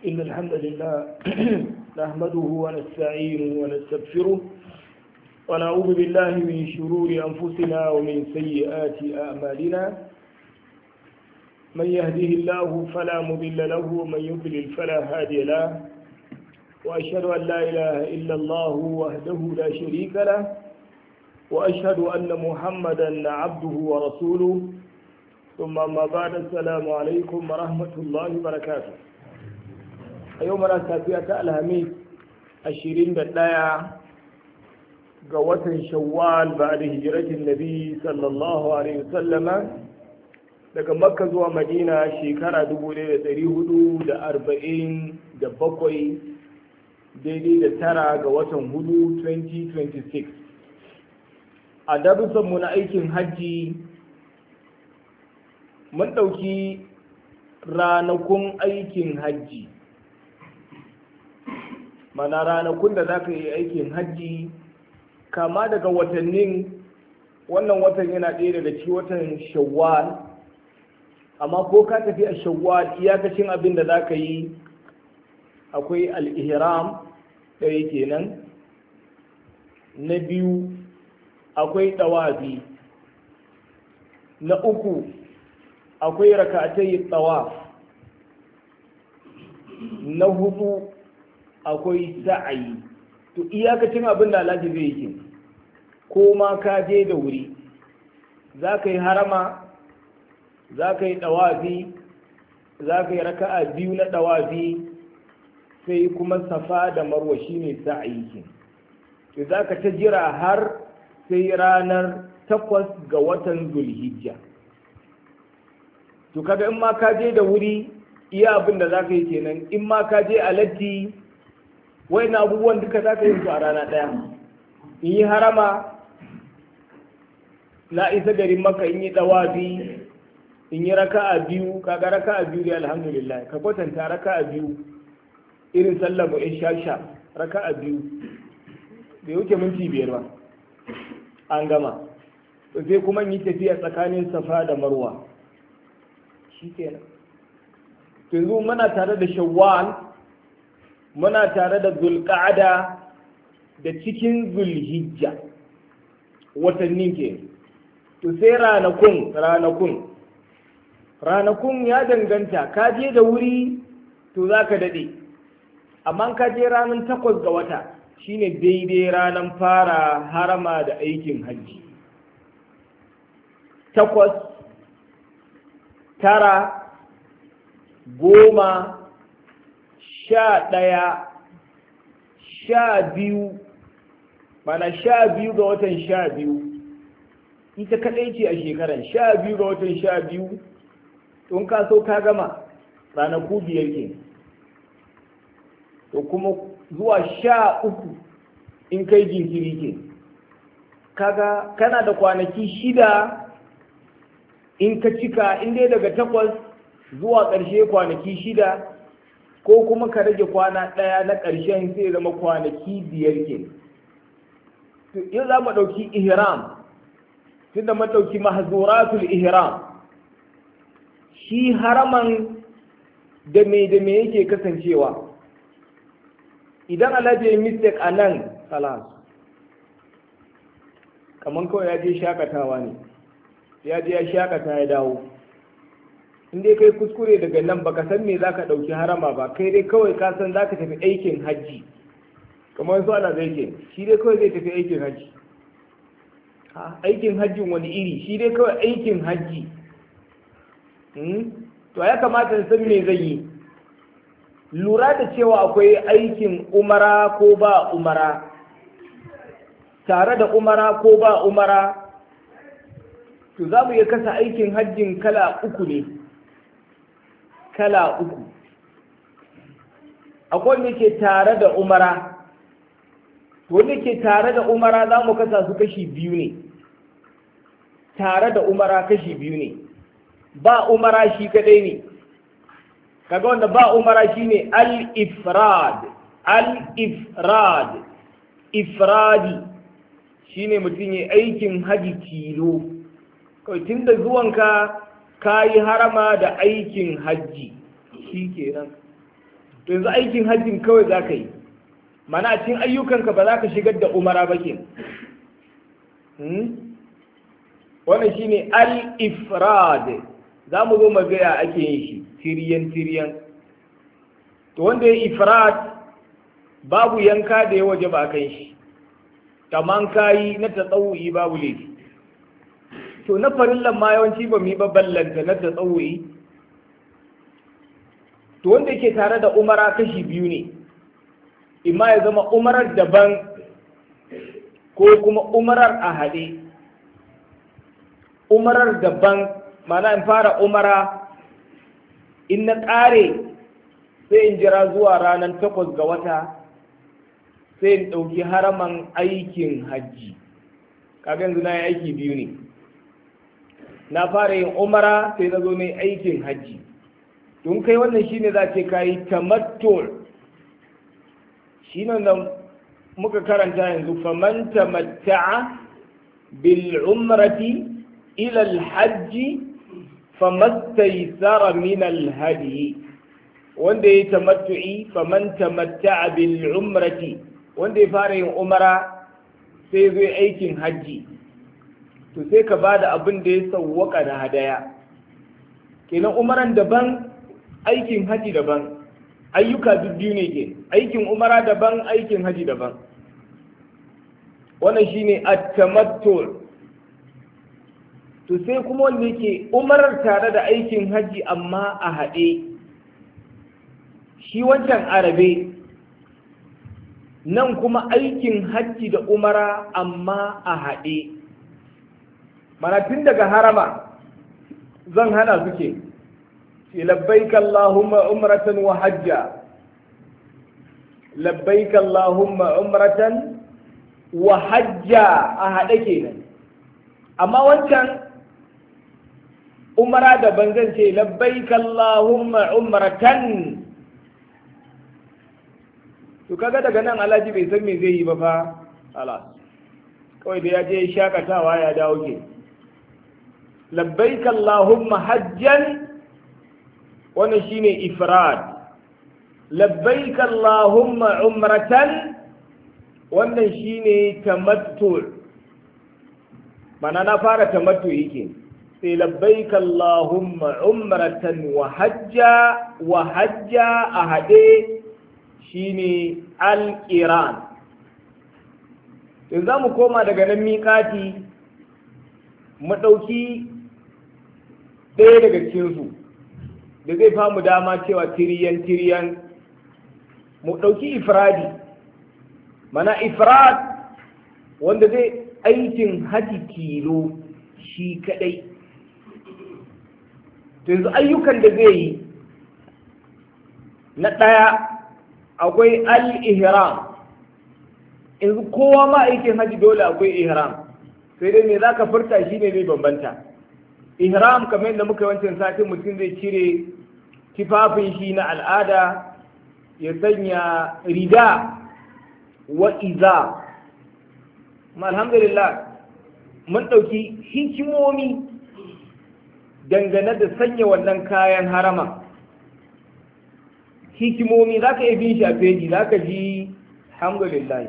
إن الحمد لله نحمده ونستعينه ونستغفره ونعوذ بالله من شرور أنفسنا ومن سيئات أعمالنا من يهده الله فلا مضل له ومن يضلل فلا هادي له وأشهد أن لا إله إلا الله وحده لا شريك له وأشهد أن محمدا عبده ورسوله ثم ما بعد السلام عليكم ورحمة الله وبركاته. يومنا سافية الهميس 21 ga watan Shawwal ba'da hijratin Nabi sallallahu alaihi wasallam daga Makka zuwa Madina shekara 1447 daidai da tara ga watan hudu 2026. A darussanmu na aikin hajji mun ɗauki ranakun aikin hajji, mana ranakun da za ka yi aikin hajji kama daga watannin. Wannan watan yana ɗaya daga cikin watan Shawwal, amma ko ka tafi a Shawwal iyakacin abin da za ka yi akwai al-ihram ɗaya kenan, na biyu akwai ɗawafi, na uku akwai rakatai tawaf, na hudu akwai sa'ayi. To iyakacin abin da Alhaji zai yi, ko ma ka je da wuri za ka yi harama, za ka yi ɗawafi, za ka yi raka'a biyu na ɗawafi, sai kuma safa da marwa shine sa'ayi. To za ka ta jira har sai ranar 8 ga watan Zulhijja. To kaga in ma ka je da wuri iya abin da za ka yi kenan, in ma ka je a latti na abubuwan duka za ka yi su a rana ɗaya. In yi harama na isa garin Makka, in yi ɗawafi, in yi raka'a biyu, kaga raka'a biyu dai alhamdulillah, ka kwatanta raka'a biyu irin sallar mu in shasha, raka'a biyu bai wuce minti 5 ba an gama. Sai kuma yi tafiya tsakanin Safa da Marwa, shi kenan. Yanzu muna tare da Shawwal, muna tare da Zulqa'ada da cikin Zulhijja, watannin ke. To sai ranakun ya danganta, ka je da wuri to za ka daɗe, amma ka je ranar 8 ga wata shine daidai ranar fara harama da aikin hajji. 8, 9, 10, 11, 12, mana 12 ga watan 12 ita kaɗai ce a shekaran. 12 ga watan 12 tun ka so ka gama ranaku 5 ke. To kuma zuwa 13 in kai jinkiri ke, kaga kana da kwanaki 6 in ka cika, in dai daga 8 zuwa ƙarshe kwanaki 6, ko kuma ka rage kwana 1 na ƙarshen sai zama kwanaki 5 ke. Yau za mu ɗauki ihram, tunda mu ɗauki mahzuratul ihram. Shi haraman da me yake kasancewa. Idan Alhaji ya mistake a nan, salas, kamar kawai ya je shakatawa ne, ya je ya shakata ya dawo. In dai kai kuskure daga nan baka san me zaka ɗauki harama ba, kai dai kawai ka san zaka tafi aikin hajji, kamar su ana zai ke shi dai kawai zai tafi aikin hajji. Aikin hajjin wani iri? Shi dai kawai aikin hajji. To ya kamata in san me zai yi. Lura da cewa akwai aikin umara ko ba umara, tare da umara ko ba umara, to za mu iya kasa aikin hajjin kala 3 ne. Kala 3. Akwai wanda ke tare da umara, wanda ke tare da umara za mu kasa su kashi 2 ne. Tare da umara kashi 2 ne, ba umara shi kadai ne. Kaga wanda ba umara shine al-ifrad. Ifradi shine mutum ya aikin haji tilo, kawai tunda zuwanka ka yi harama da aikin hajji, shi kenan to yanzu aikin hajjin kawai za ka yi, mana a cikin ayyukanka ba za ka shigar da umara ba ke. Wannan shi ne al-ifrad, za mu zo magaya ake yin shi tiriyan. To wanda ya ifrad babu yanka da ya waje ba kan shi, kaman kayi na tatsawu'i babu laifi. To na farillan ma yawanci ba mu yi ballanta na tatsawu'i. To wanda yake tare da umara kashi biyu ne, imma ya zama umarar daban ko kuma umarar a haɗe. Umarar daban, mana in fara umara, in na ƙare sai in jira zuwa ranar 8 ga wata sai in ɗauki haraman aikin hajji. Kaga yanzu na yi aiki biyu ne, na fara yin umara sai na zo ne aikin hajji. Tun kai wannan shine za ce ka yi tamattu, shi nan da muka karanta yanzu, faman tamatta'a bil umrati ila al-hajji famastaysara min al-hadi. Wanda ya tamattu'i, faman tamatta'a bil umrati, wanda ya fara yin umara sai zai aikin hajji, to sai ka bada abin da ya sawwaka na hadaya. Kenan umaran daban, aikin haji daban, ayyuka biyu ne ke, aikin umara daban, aikin haji daban. Wannan shine at-tamattu. To sai kuma wanda yake umarar tare da aikin haji amma a haɗe, shi wancan arabe, nan kuma aikin haji da umara amma a haɗe. Mana tun daga harama zan hana suke labbaik Allahumma umratan wa hajja, labbaik Allahumma umratan wa hajja a haɗe kenan. Amma wancan umara daban zan ce labbaik Allahumma umratan. To kaga daga nan Alhaji bai san me zai yi ba fa, ala kawai da ya je shakatawa ya dawo ke. Labbaik Allahumma hajjan, wannan shine ifrad. Labbaik Allahumma umratan, wannan shine tamattu. Mana na fara tamattu yake, sai labbaik Allahumma umratan wa hajja a haɗe shine al-qiran. Yanzu za mu koma daga nan miƙati mu ɗauki ɗaya daga cikinsu da zai famu dama cewa tiriyan mu ɗauki ifradi. Mana ifrad wanda zai aikin haji tilo shi kaɗai. Yanzu ayyukan da zai yi, na ɗaya akwai al-ihram. Yanzu kowa ma aikin haji dole akwai ihram, sai dai me za ka furta shi ne zai bambanta. Ihram kamar yadda muka wancan satin, mutum zai cire tifafin shi na al'ada, ya sanya rida wa iza. Alhamdulillah mun ɗauki hikimomi dangane da sanya wannan kayan harama. Hikimomi za ka iya bin shi a feji, za ka ji alhamdulillah,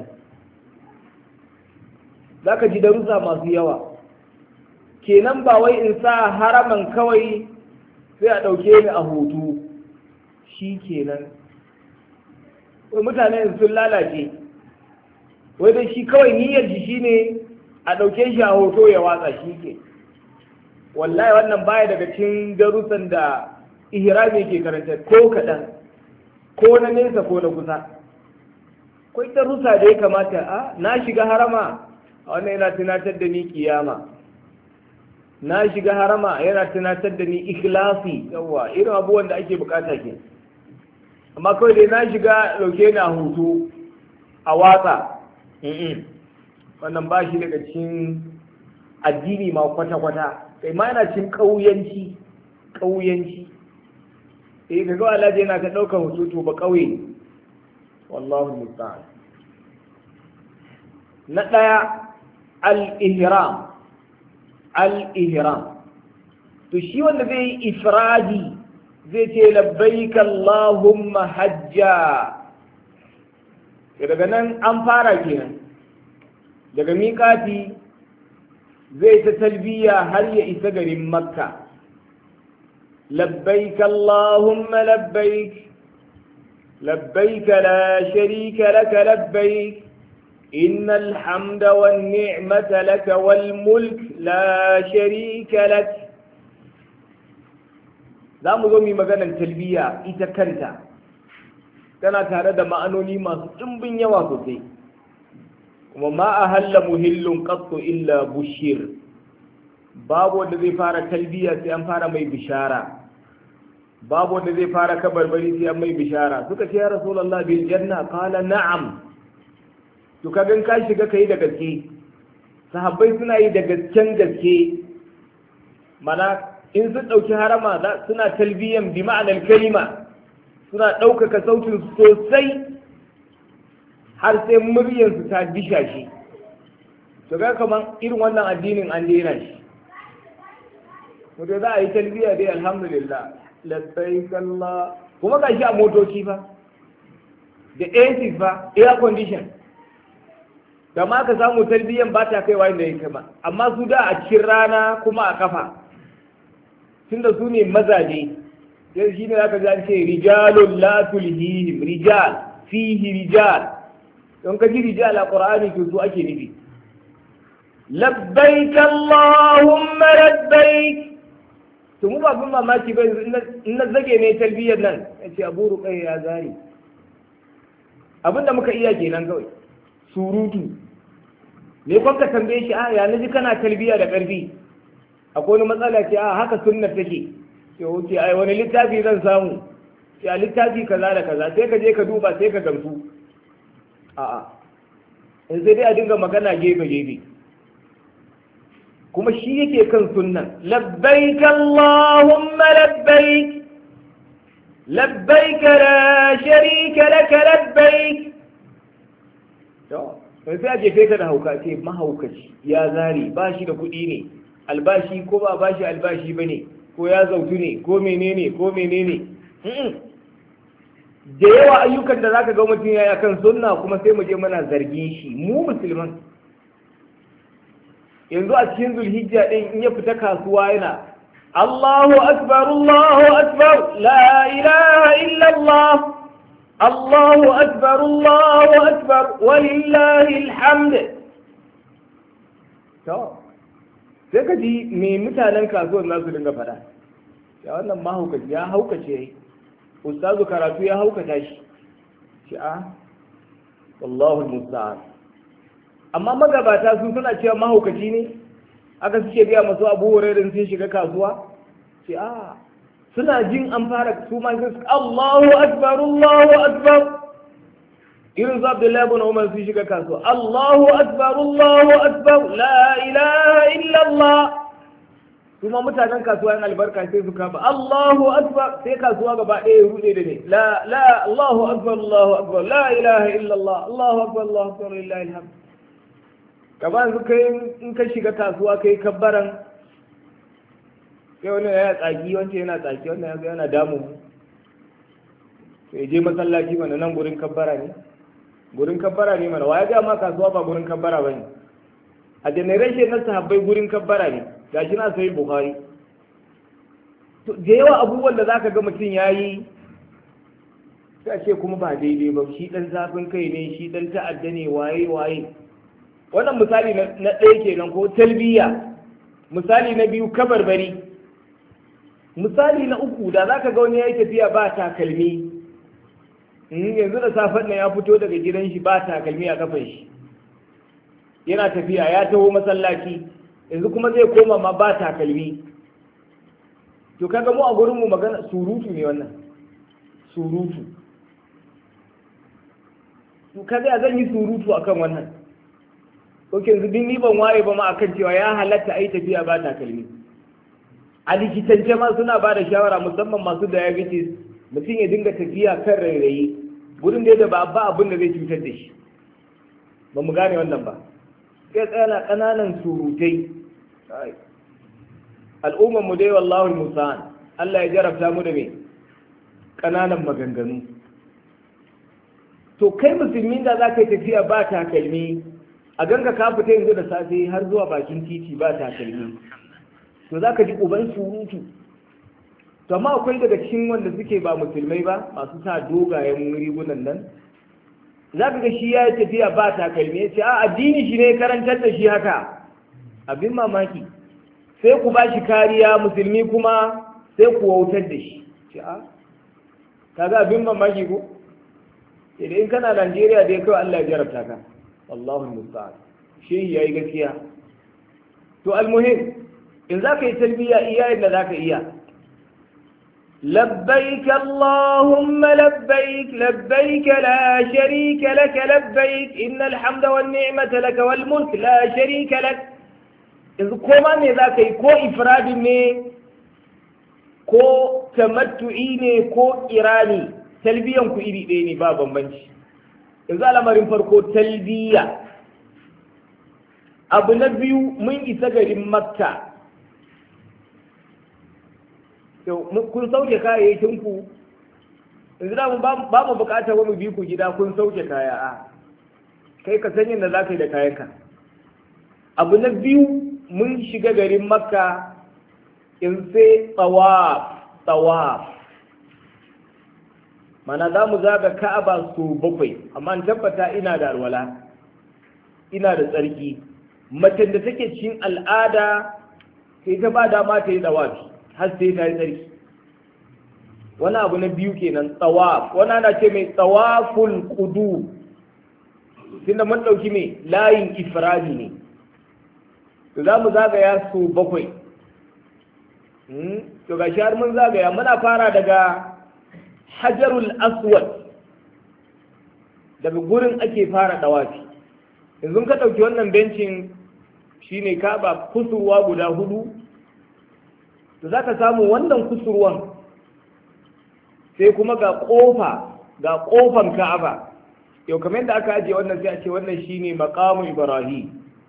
za ka ji darussa masu yawa. Kenan ba wai in sa haraman kawai sai a ɗauke ni a hoto shi kenan. Wai mutane sun lalace, wai dai shi kawai niyyar shi ne a ɗauke shi a hoto ya watsa shi ke. Wallahi wannan baya daga cikin darussan da ihrami ke karanta ko kaɗan, ko na nesa ko na kusa. Akwai darussa da ya kamata a na shiga harama, a wannan yana tunatar da ni kiyama. Na shiga harama yana tunatar da ni ikhlasi, yawa irin abubuwan da ake bukata ke. Amma kawai dai na shiga dauke na hutu a watsa, wannan ba shi daga cikin addini ma kwata-kwata, kai ma yana cikin ƙauyanci. Ka ga Allah yana ta ɗaukar hutu to ba ƙauye, wallahu musta'an. Na ɗaya al-ihram. To shi wanda zai yi ifradi zai ce labbaik Allahumma hajja. Daga nan an fara kenan, daga miƙati zai ta talbiya har ya isa garin Makka. labbaik Allahumma labbaik labbaik la sharika laka labbaik innal hamda wan ni'mata laka wal mulk la sharika lak. za mu zo mu yi maganar talbiya ita kanta tana tare da ma'anoni masu ɗimbin yawa sosai. kuma ma ahalla muhillun qattu illa bushir, babu wanda zai fara talbiya sai an fara mai bishara, babu wanda zai fara kabarbari sai an mai bishara. Suka ce ya rasulullah bil janna, qala na'am. to kagan ka shiga kai da gaske, sahabbai suna yi da gasken gaske, mana in sun ɗauki harama suna talbiyan bi ma'anar kalima, suna ɗaukaka sautin sosai har sai muryarsu ta disha shi. to ga kaman irin wannan addinin an daina shi. to za a yi talbiya dai alhamdulillah labbaik Allah, kuma ga shi a motoci fa da AC fa, air condition, da ma ka samu talbiyan ba ta kaiwa inda ya kama. amma su da a cikin rana kuma a kafa, tunda su ne mazaje. sai shi ne zaka ji an ce rijalun la tulhihim, rijal fihi rijal. don ka ji rijal a qur'ani to su ake nufi. labbaik Allahumma labbaik. to mu ba bin mamaki ba, in na zage ne talbiyar nan ya ce abu ruƙai ya zari. abinda muka iya kenan kawai surutu. me kwan ka tambaye shi ya naji kana talbiya da ƙarfi, akwai wani matsala ce haka sunnar take. ce oke ai wani littafi zan samu, ce a littafi kaza da kaza, sai ka je ka duba sai ka gamsu. a'a in sai dai a dinga magana gefe gefe, kuma shi yake kan sunnan. labbaik Allahumma labbaik labbaik la sharika laka labbaik. to sai a jefe ka da hauka, ce mahaukaci ya zari, ba shi da kuɗi ne, albashi ko ba bashi albashi ba ne, ko ya zautu ne, ko menene ko menene. da yawa ayyukan da zaka ga mutum ya kan sunna kuma sai mu je muna zargin shi mu musulman. yanzu a cikin zulhijja din in ya fita kasuwa yana Allahu akbar Allahu akbar la ilaha illa Allah, Allahu akbar Allahu akbar walillahi alhamd. to sai ka ji me mutanen kasuwar za su dinga faɗa, ya wannan mahaukaci ya haukace, ustazu karatu ya haukata shi. shi wallahu musta'an. amma magabata su suna cewa mahaukaci ne, aka suke biya masu Abu Hurairah sun shiga kasuwa. ce suna jin an fara su ma sai Allahu akbar Allahu akbar. irin su Abdullahi ibn Umar sun shiga kasuwa, Allahu akbar Allahu akbar la ilaha illa Allah. kuma mutanen kasuwa yan albarka sai su kafa Allahu akbar, sai kasuwa gaba ɗaya ya rude da ne la Allahu akbar la ilaha illa Allah, Allahu akbar lillahi alhamd. kamar yanzu kai in ka shiga kasuwa kai kabbaran, sai wani ya tsaki, wancan yana tsaki, wannan yana damu. sai je masallaci mana, nan gurin kabbara ne, gurin kabbara ne mana. waya ga ma kasuwa ba gurin kabbara bane. a generation na sahabbai gurin kabbara ne, gashi na sai Bukhari. to da yawa abubuwan da zaka ga mutum yayi sai ce kuma ba daidai ba, shi dan zafin kai ne, shi dan ta'adda ne, waye. wannan misali na ɗaya kenan, ko talbiya. misali na biyu kabarbari. misali na uku da zaka ga wani yayi tafiya ba takalmi, yanzu da safen nan ya fito daga gidan shi ba takalmi a kafan shi, yana tafiya ya taho masallaci, yanzu kuma zai koma ma ba takalmi. to kaga mu a gurin mu magana surutu ne wannan, surutu. to kaga zan yi surutu akan wannan. ok yanzu ni ban waye ba ma akan cewa ya halatta ai tafiya ba takalmi. a likitance ma suna ba da shawara, musamman masu diabetes, mutum ya dinga tafiya kan rairayi, gurin da ba abin da zai cutar da shi. ba mu gane wannan ba, sai tsaya ƙananan surutai. al'ummar mu dai wallahu musa'an, Allah ya jarabta mu da me ƙananan maganganu. To kai musulmin da za ka yi tafiya ba takalmi, a ganga ka fita yanzu da safe har zuwa bakin titi ba takalmi, to za ka ji uban surutu. To amma akwai daga cikin wanda suke ba musulmai ba, masu sa dogayen rigunan nan, za ka ga shi ya yi tafiya ba takalmi, ya ce a addini shi ne karantar da shi haka. Abin mamaki, sai ku ba shi kariya, musulmi kuma sai ku wautar da shi. Ce a kaga abin mamaki ko? Idan in kana Najeriya dai kawai Allah ya jarabta ka. Allahu musta'an. Shehi yayi gaskiya. To almuhim, in za ka yi talbiya iya yadda za ka iya. لبيك اللهم لبيك لبيك لا شريك لك لبيك إن الحمد والنعمة لك والملك لا شريك لك. إذا كما ذاك يكو إفراد ne ko tamattu'i ne ko irani, talbiyan ku iri ɗaya ne ba bambanci. Yanzu al'amarin farko talbiya. Abu na biyu, mun isa garin Makka. Kun sauke kayayyakin ku, yanzu da ba mu bukatar wani bi ku gida kun sauke kaya a kai ka san yadda za ka yi da kayanka. Abu na biyu, mun shiga garin Makka, in sai tsawaf. Mana za mu zaga Ka'aba su 7, amma in tabbata ina da alwala, ina da tsarki. Macen da take cikin al'ada sai ta ba dama ta yi tsawafi har sai ta yi tsarki. Wani abu na biyu kenan, tsawaf. Wani ana ce mai tsawaful kudu, tunda mun ɗauki mai layin ifradi ne. To za mu zagaya su 7. To ga har mun zagaya, muna fara daga Hajarul Aswad, daga gurin ake fara ɗawafi. Yanzu ka ɗauki wannan bencin shine Ka'aba, kusurwa guda 4, to za ka samu wannan kusurwan sai kuma ga ƙofan Ka'aba. Yau kamar yadda aka ajiye wannan sai a ce wannan shine maqamu Ibrahim.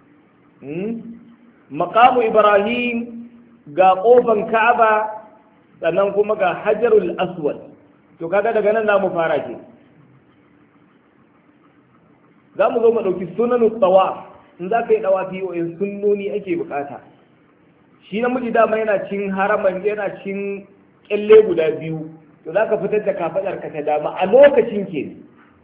Maqamu Ibrahim ga ƙofan Ka'aba, sannan kuma ga Hajarul Aswad. To kaga daga nan za mu fara ke. Za mu zo mu ɗauki sunanu tawaf. In za ka yi ɗawafi wa'in sunnoni ake bukata. Shi namiji dama yana cin haraman, yana cin ƙyalle guda 2. To za ka fitar da kafaɗarka ta dama a lokacin ke.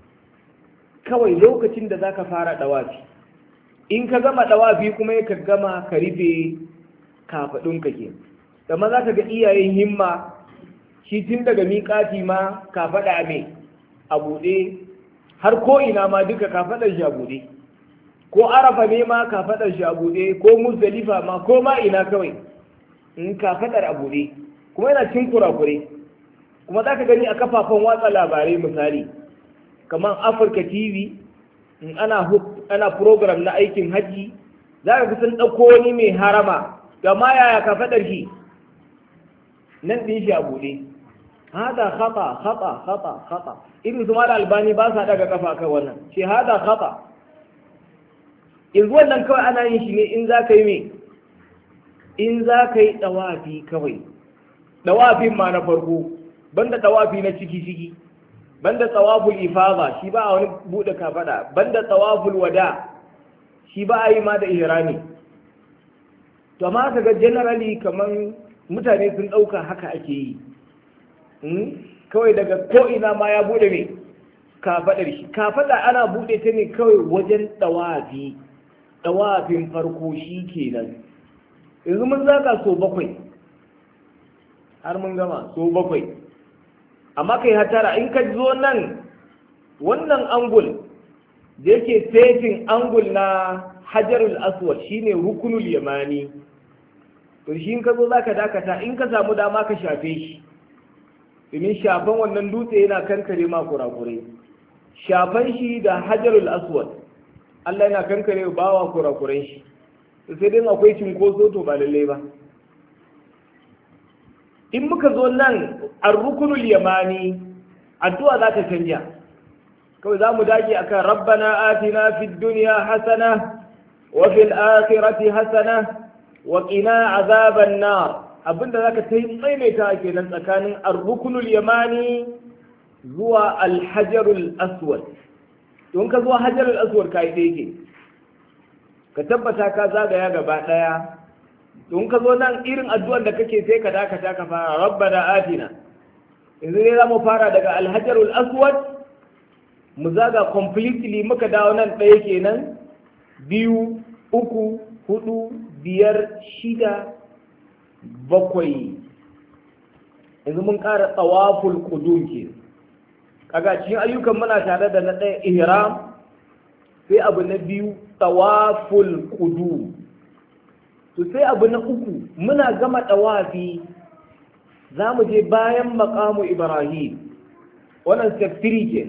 Kawai lokacin da za ka fara ɗawafi. In ka gama ɗawafi kuma ya ka gama ka rufe kafaɗunka ke. Dama za ka ga iyayen himma, shi tun daga miƙati ma kafaɗa mai a buɗe, har ko ina ma duka kafaɗar shi a buɗe. Ko Arafa ne ma kafaɗar shi a buɗe, ko Muzdalifa ma, ko ma ina kawai in kafaɗar a buɗe. Kuma yana cin kurakure. Kuma za ka gani a kafafen watsa labarai misali, kamar Africa TV, in ana program na aikin hajji, za ka kusan ɗauko wani mai harama, gama yaya kafaɗar shi nan ɗin shi a buɗe. Hada khata. Irin su mala Albani ba sa daga kafa kai wannan. Ce hada khata. Yanzu wannan kawai ana yin shi ne in za ka yi me? In za ka yi ɗawafi kawai. Ɗawafin ma na farko, banda ɗawafi na ciki-ciki, banda tsawaful ifada, shi ba a wani buɗe kafaɗa, banda tsawaful wada, shi ba a yi ma da ihrami. To amma ka ga generally kaman mutane sun ɗauka haka ake yi. Kawai daga ko'ina ma ya buɗe mai kafaɗar shi. Kafaɗa ana buɗe ta ne kawai wajen ɗawafi, ɗawafin farko shi kenan. Yanzu mun zaga so 7, har mun gama so 7. Amma kai hatara in ka zo nan wannan angul da yake setin angul na Hajarul Aswad shine rukunul yamani. To shi in ka zo zaka dakata, in ka samu dama ka shafe shi. Domin shafan wannan dutse yana kankare ma kurakurai. Shafan shi da Hajarul Aswad, Allah yana kankare bawa kurakuran shi. Sai dai akwai cinkoso to ba lallai ba. In muka zo nan ar-rukunul yamani, addu'a za ta canja. Kawai za mu dage akan Rabbana atina fid dunya hasana wa fil akhirati hasana wa qina azaban nar. abinda zaka ta yi maimaita kenan tsakanin ar-rukunul yamani zuwa al-hajarul aswad. don ka zuwa hajarul aswad kai da yake ka tabbata ka zagaya gaba daya. don ka zo nan irin addu'ar da kake sai ka dakata ka fara rabbana atina. yanzu ne za mu fara daga al-hajarul aswad mu zaga completely muka dawo nan ɗaya kenan 2 3 4 5 6 7. yanzu mun ƙara tsawaful qudum ke kaga cikin ayyukan muna tare da na ɗaya ihram sai abu na biyu tsawaful qudum. to sai abu na uku muna gama tawafi za mu je bayan maqamu ibrahim wannan saftiri ke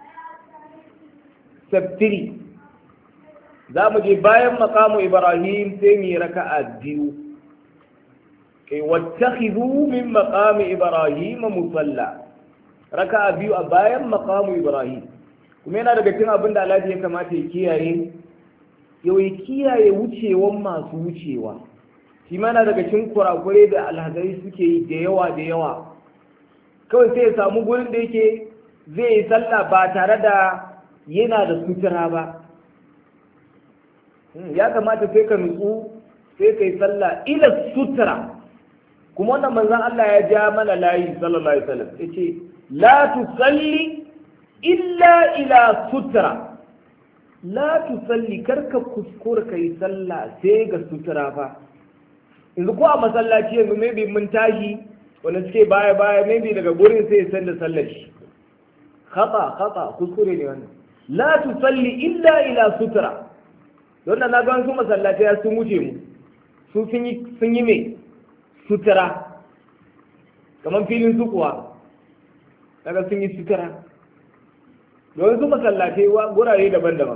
saftiri za mu je bayan maqamu ibrahim sai mu yi raka'a 2 wattakhidhu min maqami ibrahim musalla raka'a 2 a bayan maqamu ibrahim. kuma yana daga cikin abin da Allah ya kamata ya kiyaye ya kiyaye wucewan masu wucewa. shi ma yana daga cikin kurakure da alhazari suke yi da yawa kawai sai ya samu gurin da yake zai yi sallah ba tare da yana da sutura ba. ya kamata sai ka nutsu sai ka yi sallah ila sutura. kuma wannan manzon Allah ya ja mana layi sallallahu alaihi wasallam yace la tusalli illa ila sutra. la tusalli karka kuskura kai sallah sai ga sutura fa. yanzu ko a masallaci yanzu maybe mun tashi wanda suke baya maybe daga gurin sai ya san da sallar shi khata kuskure ne wannan. la tusalli illa ila sutra. don na ga wasu masallatai sun wuce mu su sun yi me sutura kamar filin su kuwa daga sun yi sutura. don su masallatai gurare daban-daban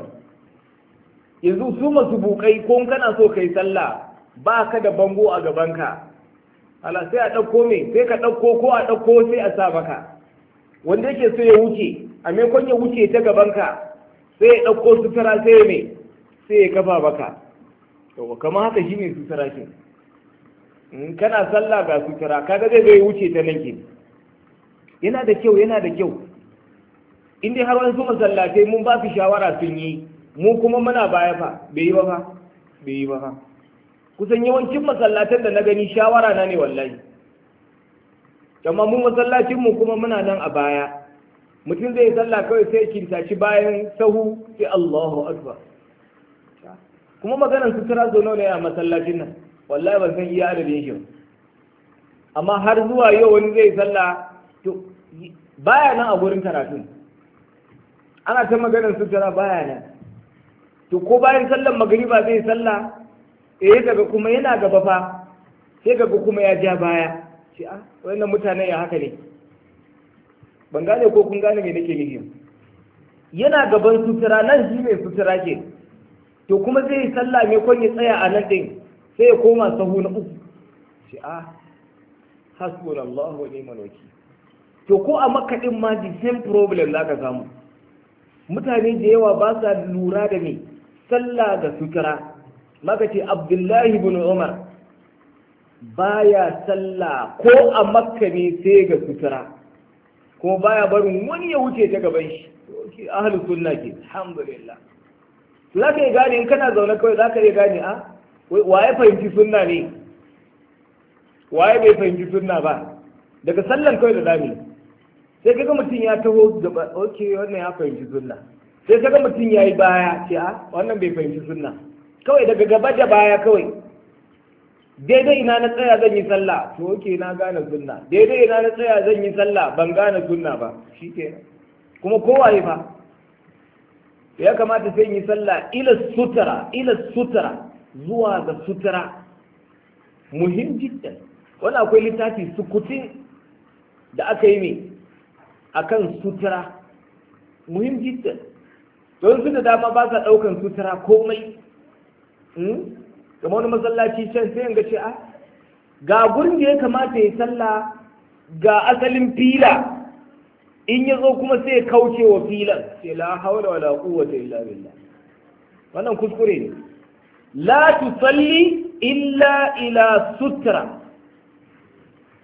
yanzu su masu bukai ko kana so kai sallah ba ka da bango a gabanka ala sai a ɗauko me sai ka ɗauko ko a ɗauko sai a sa maka wanda yake so ya wuce a maimakon ya wuce ta gabanka sai ya ɗauko sutura sai me sai ya kafa maka to kamar haka shine sutura ke. in kana sallah ga sutura kaga zai wuce ta nan ke. yana da kyau in dai har wani su masallatai mun ba su shawara sun yi mu kuma muna baya fa bai yi ba fa kusan yawancin masallatan da na gani shawara na ne wallahi. amma mun masallacin mu kuma muna nan a baya mutum zai sallah kawai sai kintaci bayan sahu sai Allahu akbar. kuma maganar sutura zo nawa ne a masallacin nan wallahi ban san iya adadin shi. amma har zuwa yau wani zai sallah to baya nan a gurin karatun ana ta maganar sutura baya nan. to ko bayan sallan magriba zai sallah kaga kuma yana gaba fa sai kaga kuma ya ja baya ce wannan mutanen ya haka ne. ban gane ko kun gane me nake nufi. yana gaban sutura nan shi mai sutura ke to kuma zai yi sallah mai kon ya tsaya a nan din sai ya koma sahu na uku ce hasbunallahu wa ni'mal wakil. to ko a makka din ma the same problem zaka samu. mutane da yawa ba sa lura da me sallah ga sutura. maka ce Abdullahi ibn Umar baya sallah ko a makka ne sai ga sutura kuma baya barin wani ya wuce ta gaban shi. ahlus sunna ke alhamdulillah. za ka yi gane in kana zaune kawai za ka yi gane waye fahimci sunna ne waye bai fahimci sunna ba daga sallan kawai da zami. sai kaga mutum ya taho gaba ok wannan ya fahimci sunna sai kaga mutum ya yi baya ce wannan bai fahimci sunna. kawai daga gaba da baya kawai daidai ina na tsaya zan yi sallah to ok na gane sunna daidai ina na tsaya zan yi sallah ban gane sunna ba shi ke kuma kowaye fa ya kamata sai yi sallah ila sutura zuwa ga sutura. muhim jiddan wani akwai littafi sukutin da aka yi mai akan sutura muhim jiddan. don su da dama ba sa ɗaukan sutura komai. kamar wani masallaci can sai ga ce ga gurin da ya kamata ya sallah ga asalin fila in ya zo kuma sai ya kauce wa filan sai la haula wala quwwata illa billah. wannan kuskure ne. la tusalli illa ila sutra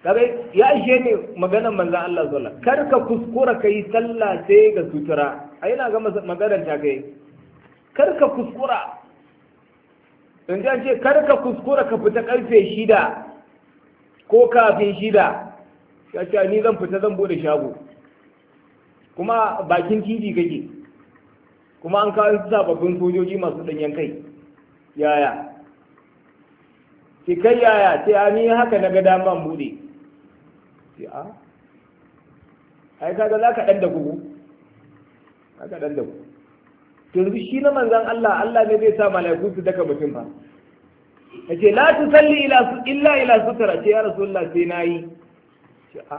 kaga ya ishe ne maganar manzon Allah sallallahu alaihi wasallam kar ka kuskura kai sallah sai ga sutura ai ina ga maganar ta kai kar ka kuskura in ce kar ka kuskura ka fita karfe 6 ko kafin 6 ya ce ni zan fita zan bude shago kuma bakin titi kake kuma an kawo sababbin sojoji masu danyen kai yaya ki kai yaya ce ni haka na ga daman bude ce a ai kaga za ka ɗan da gugu haka ɗan da gugu yanzu shi na manzan Allah Allah ne zai sa mala'iku su daka mutum ba ya ce la tu salli illa ila sutura ce ya rasulullah sai na yi ce a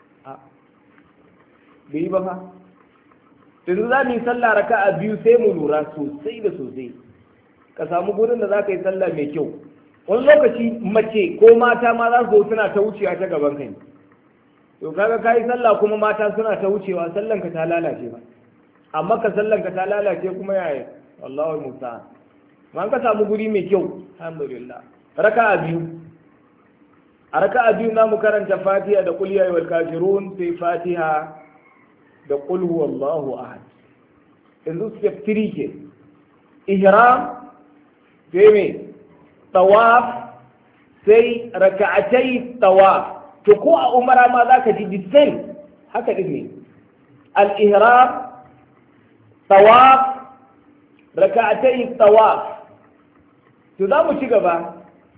bai yi ba fa yanzu za mu yi sallah raka'a biyu sai mu lura sosai da sosai ka samu gurin da za ka yi sallah mai kyau wani lokaci mace ko mata ma za su zo suna ta wucewa ta gaban kai to kaga ka yi sallah kuma mata suna ta wucewa sallanka ta lalace ba amma ka sallanka ta lalace kuma yaya wallahu musta'an ma ka samu guri mai kyau alhamdulillah raka'a biyu a raka'a biyu na mu karanta fatiha da qul ya ayyuhal kafirun sai fatiha da qul huwallahu ahad yanzu step 3 ke ihram sai me tawaf sai raka'atai tawaf to ko a umara ma zaka ji disai haka din ne al-ihram tawaf raka'atai tawaf to za mu ci gaba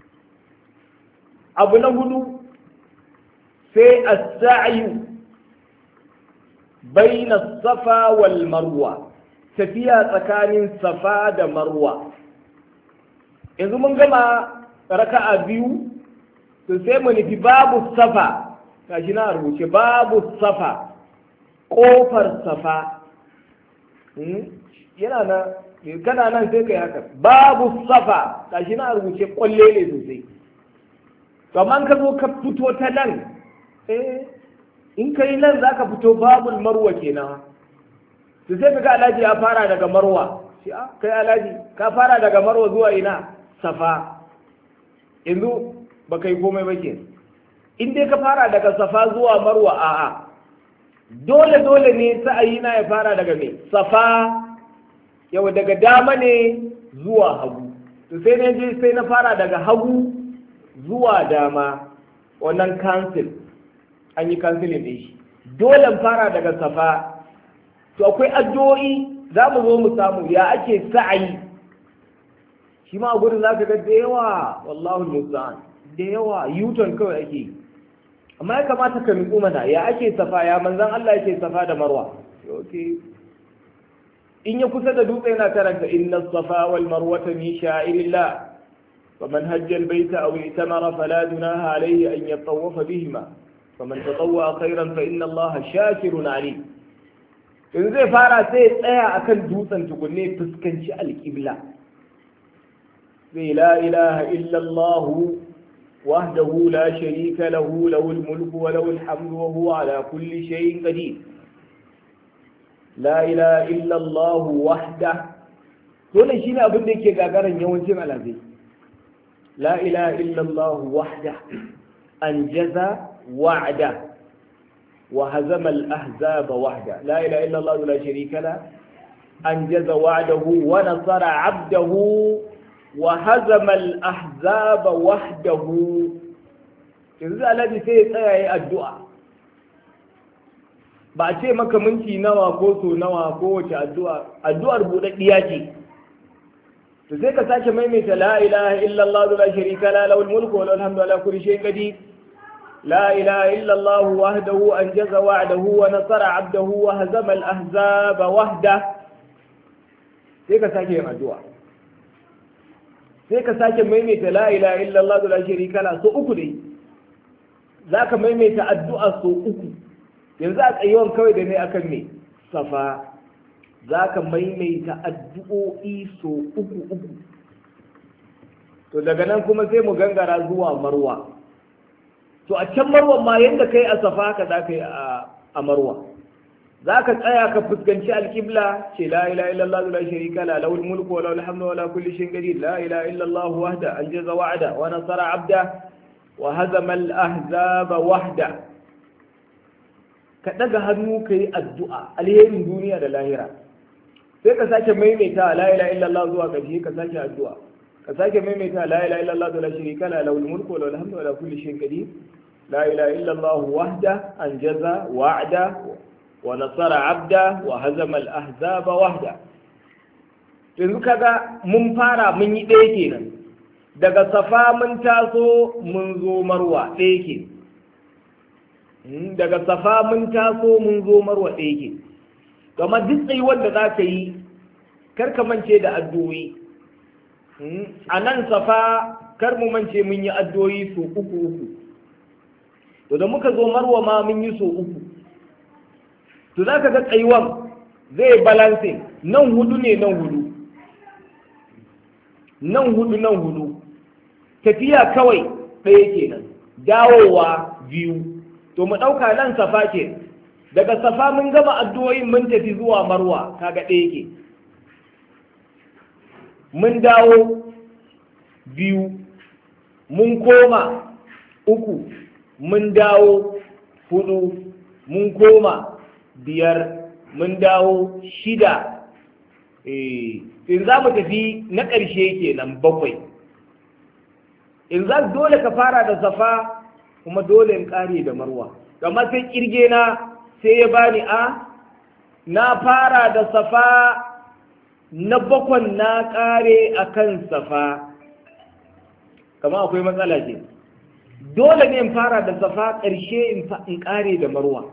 abu na hudu sai as-sa'yu bayna safa wal marwa tafiya tsakanin safa da marwa yanzu mun gama raka'a biyu to sai mu nufi babu safa kashi na rubuce babu safa kofar safa yana na kana nan sai kai haka babu safa kashi na rubuce kwalle ne sosai to amma ka zo ka fito ta nan in kai nan zaka fito babul marwa kenan to sai kaga alhaji ya fara daga marwa shi kai alhaji ka fara daga marwa zuwa ina safa yanzu ba kai komai ba ke in dai ka fara daga safa zuwa marwa a'a dole ne sa'ayi na ya fara daga me safa yau daga dama ne zuwa hagu to sai na je sai na fara daga hagu zuwa dama wannan cancel an yi cancelin din shi dole fara daga safa to akwai addu'o'i za mu zo mu samu ya ake sa'ayi shi ma a gurin za ka ga da yawa wallahu musta'an da yawa yuton kawai ake yi amma ya kamata ka miƙo mana ya ake safa ya manzan Allah yake safa da marwa okay in ya kusa da dutse yana karanta inna safa wal marwata min sha'irillah faman hajja al bayta aw itamara fala dunaha alayhi an yatawafa bihima faman tatawwa khairan fa inna Allah shakirun alim in zai fara sai tsaya akan dutsen tukunne fuskanci alqibla لا إله إلا الله وحده لا شريك له له الملك وله الحمد وهو على كل شيء قدير لا إله إلا الله وحده dole shine abin da yake gagaran yawancin alazai la ilaha illallah wahda anjaza wa'da wa hazama al-ahzab wahda la ilaha illallah la sharika la anjaza wa'dahu wa nasara 'abdahu wa hazama al-ahzaba wahdahu yanzu alhaji sai ya tsaya yi addu'a ba a ce maka minti nawa ko so nawa ko wace addu'ar buɗaɗɗiya ce to sai ka sake maimaita la ilaha illallah la sharika la lahul mulku wa lahul hamdu ala kulli shay'in qadir la ilaha illallah wahdahu anjaza wa'dahu wa nasara 'abdahu wa hazama al-ahzaba wahda sai ka sake yin addu'a sai ka sake maimaita la ilaha illallah la sharika la so uku dai zaka maimaita addu'a so uku yanzu a tsayuwan kawai da ne akan me safa zaka maimaita addu'o'i so uku to daga nan kuma sai mu gangara zuwa marwa to a can marwan ma yanda kai a safa haka zaka yi a marwa zaka tsaya ka fuskanci alqibla ce la ilaha illallah la sharika la lahul mulku wa lahul hamdu wa la kulli shay'in qadir la ilaha illallah wahda anjaza wa'da wa nasara 'abda وهزم الأحزاب وحده كتاga hannu kai addu'a alherin duniya da lahira sai ka sake maimaita la ilaha illallah zuwa gaji ka sake addu'a ka sake maimaita la ilaha illallah la sharika la lahul mulku wa lahul hamdu wa la kulli shay'in qadir la ilaha illallah wahda anjaza wa'da wa nasara 'abda wa hazama al-ahzaba wahda. Yanzu kaga mun fara mun yi ɗaya kenan daga safa mun taso mun zo marwa ɗaya ke daga safa mun taso mun zo marwa ɗaya ke kama duk tsayi wanda za ka yi karka mance da addu'o'i a nan safa kar mu mance mun yi addu'o'i so uku to da muka zo marwa ma mun yi so uku to za ka ga tsayuwan zai balancing nan hudu ne nan hudu tafiya kawai ɗaya kenan dawowa biyu to mu ɗauka nan safa ke daga safa mun gama addu'o'in mun tafi zuwa marwa kaga ɗaya ke mun dawo biyu mun koma uku mun dawo hudu mun koma biyar mun dawo shida in za mu tafi na ƙarshe kenan bakwai in za dole ka fara da safa kuma dole in ƙare da marwa amma sai kirge na sai ya bani na fara da safa na bakwan na ƙare akan safa kama akwai matsala ce dole ne in fara da safa ƙarshe in ƙare da marwa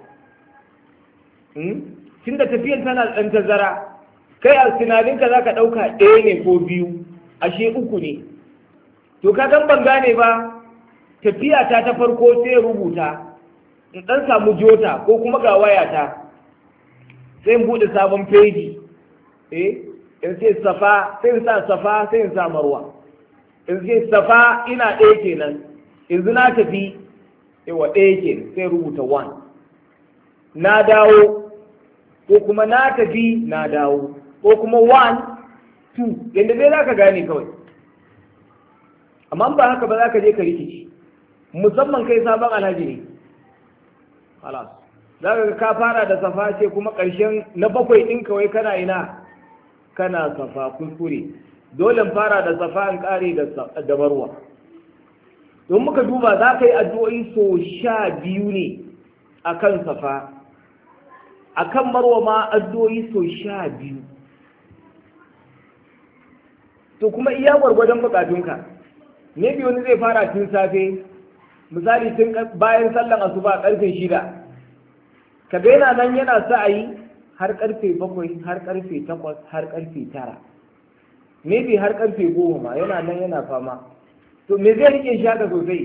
tun da tafiyan tana ɗan tazara kai a tunaninka za ka ɗauka ɗaya ne ko biyu ashe uku ne to ka ban gane ba tafiya ta farko sai rubuta in ɗan samu jota ko kuma ga wayata sai in buɗe sabon feji in sai safa sai in sa safa sai in sa marwa in sai safa ina ɗaya kenan yanzu na tafi yawa ɗaya kenan sai rubuta 1 na dawo ko kuma na tafi na dawo ko kuma 1 2 yadda dai za ka gane kawai amma ba haka ba za ka je ka rikici musamman kai sabon alhaji ne halas za ka fara da safa ce kuma ƙarshen na bakwai ɗin kawai kana ina kana safa kuskure dole fara da safa in ƙare da marwa don muka duba za ka yi addu'o'i so 12 ne a kan safa a kan marwa ma addu'o'i so 12 to kuma iya gwargwadon bukatunka ne biyu wani zai fara tun safe misali tun bayan sallan asuba karfe 6 ka daina nan yana sa'ayi har karfe 7 har karfe 8 har karfe 9 maybe har karfe 10 ma yana nan yana fama to me zai rike shi haka sosai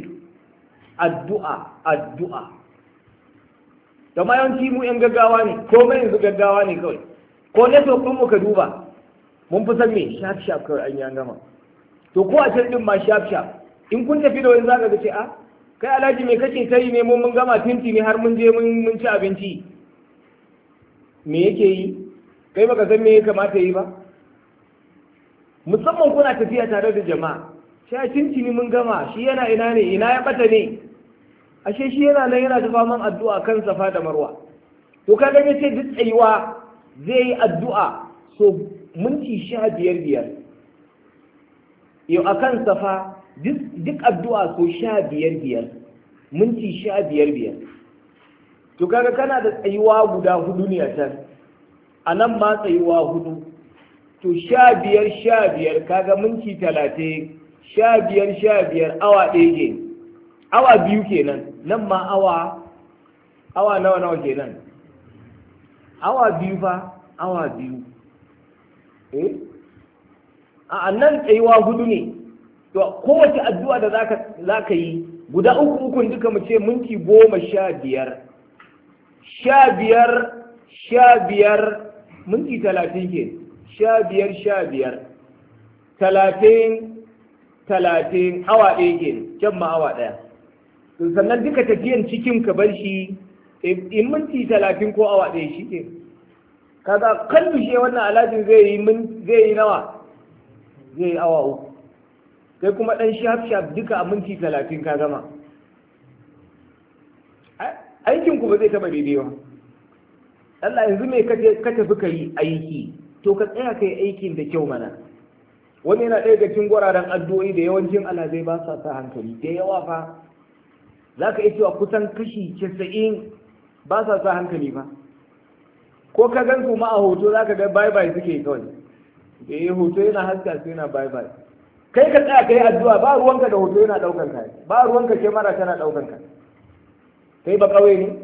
addu'a da ma yawanci mu yan gaggawa ne komai yanzu gaggawa ne kawai ko network ɗin mu ka duba mun fi san me sharp kawai an yi gama to ko a can din ma sharp in kun tafi da wani zaka ga ce kai alhaji me kake kai ne mun gama tinti ne har mun je mun ci abinci me yake yi kai baka san me ya kamata yi ba musamman kuna tafiya tare da jama'a sai tinti ne mun gama shi yana ina ne ina ya bata ne ashe shi yana nan yana ta faman addu'a kan safa da marwa to kaga ne sai duk tsayuwa zai yi addu'a so minti 15 yau akan safa duk addu'a so 15 minti 15 to kaga kana da tsayuwa guda 4 ne a can a nan ma tsayuwa 4 to 15 kaga minti 30 15 awa 1 ke awa 2 kenan nan ma awa nawa kenan awa 2 fa awa 2 a nan tsayuwa 4 ne to kowace addu'a da zaka yi guda uku duka mu ce minti 15 minti 30 ke 15 30 awa 1 ke can ma awa 1 to sannan duka tafiyan cikin ka bar shi in minti 30 ko awa 1 shi ke kaga kan dushe wannan alajin zai yi nawa zai yi awa 3 kai kuma dan shaf duka a minti 30 ka gama aikin ku ba zai taba daidai ba. Allah yanzu me ka tafi ka yi aiki to ka tsaya ka yi aikin da kyau mana. Wani yana ɗaya ga cikin gwararen addu'o'i da yawancin alhazai ba sa sa hankali da yawa fa. Za ka iya cewa kusan kashi 90 ba sa sa hankali ba. Ko ka gan su ma a hoto za ka ga bye-bye suke kawai. Hoto yana haska su yana bye-bye. Kai ka tsaya ka yi addu'a ba ruwanka da hoto yana ɗaukan ka, ba ruwanka kyamara tana ɗaukan ka. Kai ba kawai ne?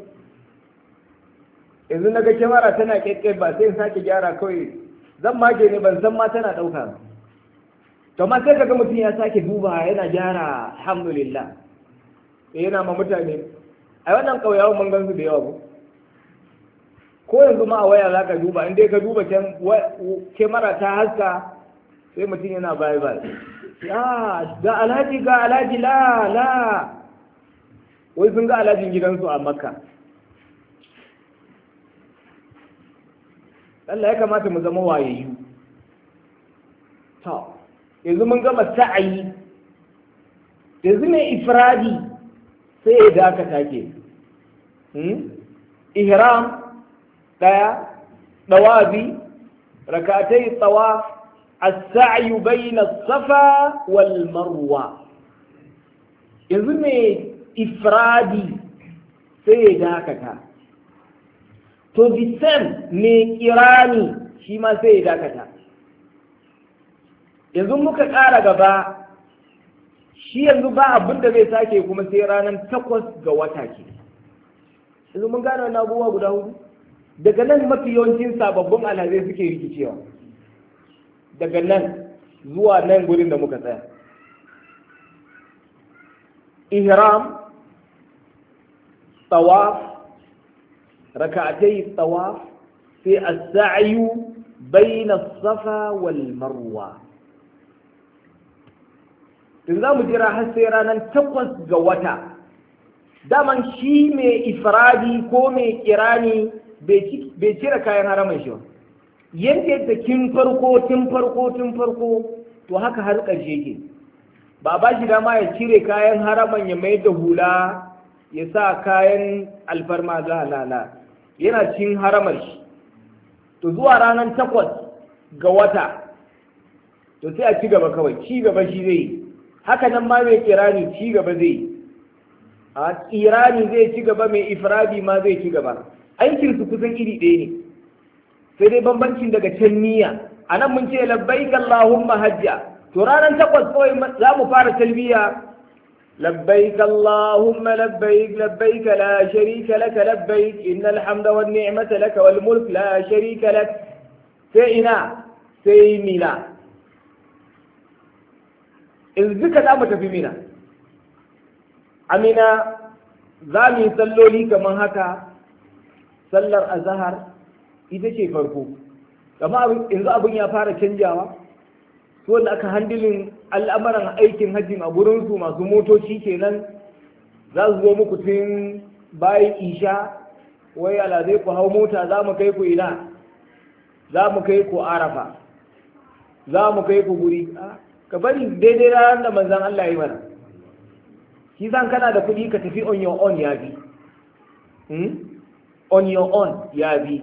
Yanzu na ga kyamara tana ƙyaƙƙyar ba sai in sake gyara kawai zan mage ne ban san ma tana ɗauka ba. To ma sai kaga mutum ya sake duba yana gyara alhamdulillah. Yana ma mutane ai wannan ƙauyawan mun gansu da yawa ko yanzu ma a waya za ka duba in dai ka duba kyamara ta haska sai mutum yana bye ga alhaji la wai sun ga alhajin gidansu a makka. Allah ya kamata mu zama wayayyu. To yanzu mun gama sa'ayi, yanzu mai ifradi sai ya dakata ke. Ihram ɗaya, ɗawabi, rakatai tsawa, as-sa'yu bayna as-safa wal marwa. Yanzu mai ifradi sai ya dakata. To the same mai kirani shi ma sai ya dakata. Yanzu muka ƙara gaba shi yanzu ba abin da zai sake kuma sai ranar 8 ga wata ke. Yanzu mun gane wannan abubuwa guda hudu. Daga nan mafi yawancin sababbin alhazai suke rikicewa. Daga nan zuwa nan gurin da muka tsaya. Ihram, tawaf, raka'atai tawaf, sai as-sa'yu bayna as-safa wal marwa. In za mu jira har sai ranar 8 ga wata. Daman shi mai ifradi ko mai kirani bai cire kayan haramun shi ba. Yadda tun farko to haka har ƙarshe ke. Ba ba shi dama ya cire kayan haraman ya mai da hula ya sa kayan alfarma la. Yana cin haramar shi. To zuwa ranar 8 ga wata to sai a ci gaba kawai, ci gaba shi zai yi. Haka nan ma mai kirani ci gaba zai yi. A kirani zai ci gaba, mai ifradi ma zai ci gaba. Aikin su kusan iri ɗaya ne. Sai dai bambancin daga can niyya. A nan mun ce labbaik Allahumma hajja. To ranar 8 kawai za mu fara talbiya. لبيك اللهم لبيك لبيك لا شريك لك لبيك إن الحمد والنعمة لك والملك لا شريك لك سينا سيمنا الذكر لا متفي منا أمنا زامي صلوا لي كما هكا صلر أزهر إذا شيء فرقو كما إذا أبن يفار تنجاوا wanda aka handilin al'amuran aikin hajjin a gurinsu masu motoci kenan za su zo muku tun bayan isha wai alazai ku hau mota za mu kai ku ina, za mu kai ku arafa, za mu kai ku guri. Ka bari daidai ranar da manzan Allah ya yi mana. Shi zan kana da kuɗi ka tafi on your own ya bi. On your own ya bi.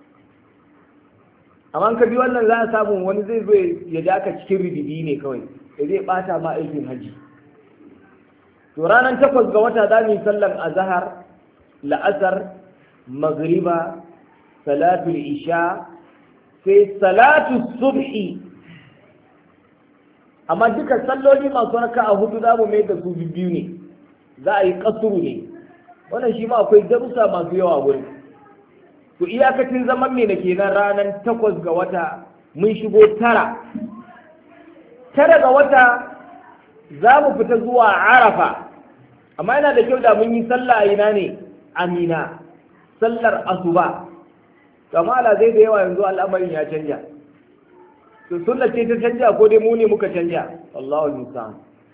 Amma ka bi wannan za a samu wani zai zo ya daka cikin rididi ne kawai da zai bata ma aikin haji. To ranar 8 ga wata za mu yi sallan azhar, la'asar, magriba, salatul isha, sai salatu subhi. Amma duka salloli masu raka'a hudu za mu mai da su biyu ne, za a yi kasuru ne. Wannan shi ma akwai darussa masu yawa wurin. To iyakacin zaman me da kenan ranar 8 ga wata mun shigo 9 ga wata za mu fita zuwa arafa. Amma yana da kyau da mun yi sallah a ina ne, amina, sallar asuba. Kamala zai da yawa yanzu al'amarin ya canja. To sunna ce ta canja ko dai mu ne muka canja? Allahu musta'an.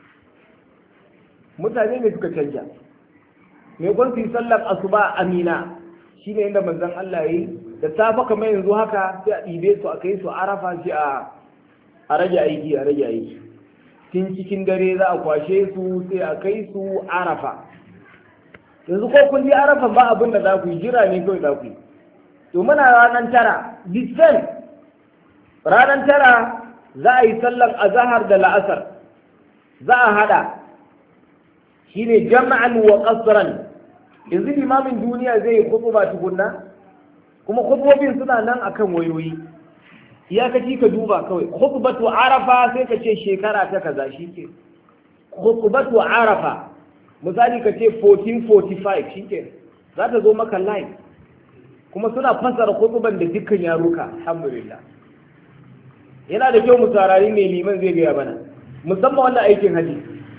Mutane ne suka canja. Me kun fi sallar asuba amina? Shi ne inda manzon Allah yi da safa kamar yanzu haka sai a ɗibe su a kai su arafa sai a rage aiki. Tun cikin dare za a kwashe su sai a kai su arafa. yanzu ko kun ji arafa ba abin da za ku yi, jira ne kawai za ku yi. To muna ranar tara distan ranar tara za a yi sallan azahar da la'asar, za a hada shine jam'an wa qasran. yanzu limamin duniya zai yi khutba tukunna, kuma khutbobin suna nan akan wayoyi, iyakaci ka duba kawai khutbatu arafa sai ka ce shekara ta kaza shike. khutbatu arafa misali ka ce 1445 shike, za ta zo maka live, kuma suna fassara khutban da dukkan yaruka. Alhamdulillah, yana da kyau mu saurari mai liman zai gaya mana, musamman wannan aikin haji.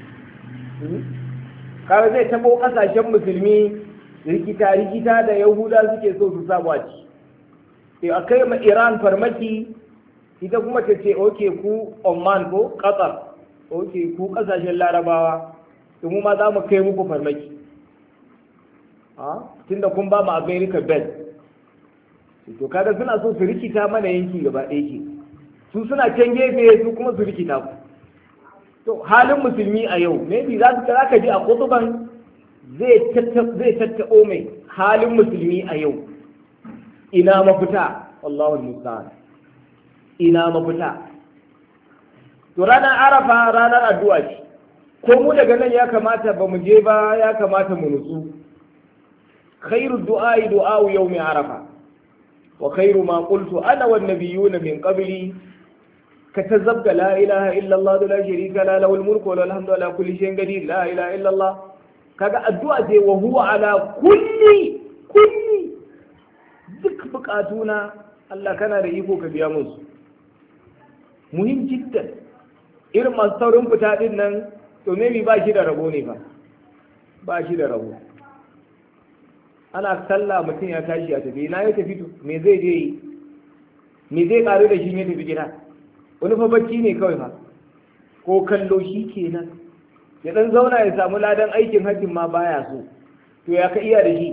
Kawai zai tabo kasashen musulmi rikita da yahuda suke so su samu a ci. sai a kai ma Iran farmaki, ita kuma ta ce oke ku Oman ko Qatar, oke ku kasashen larabawa, to mu ma za mu kai muku farmaki tunda kun ba mu America bed. To kaga suna so su rikita mana yanki gaba ɗaya ke, su suna can gefe su kuma su rikita ku. To halin musulmi a yau maybe za ka ji a kutuban zai tattaɓo mai halin musulmi a yau, ina mafita, Allahu musta'an, ina mafita. To ranar arafa ranar addu'a ce, ko mu daga nan ya kamata ba mu je ba, ya kamata mu nutsu. khairu du'a'i du'a'u yawmi arafa wa khairu ma qultu ana wan nabiyyuna min qabli كتزبد لا إله إلا الله لا شريك له له الملك وله الحمد على كل شيء قدير لا إله إلا الله. كذا الدعاء وهو على كل ذك بقاتونا الله كان رئيكو كبياموس مهم جدا. irin masu saurin fita din nan to maybe ba shi da rabo ne ba shi da rabo. Ana sallah mutum ya tashi a tafi, na ya tafi to me zai je yi, me zai karu da shi ne tafi gida. Wani fa bacci ne kawai fa, ko kallo shi kenan, ya dan zauna ya samu ladan aikin hajjin ma baya so, to ya ka iya da shi.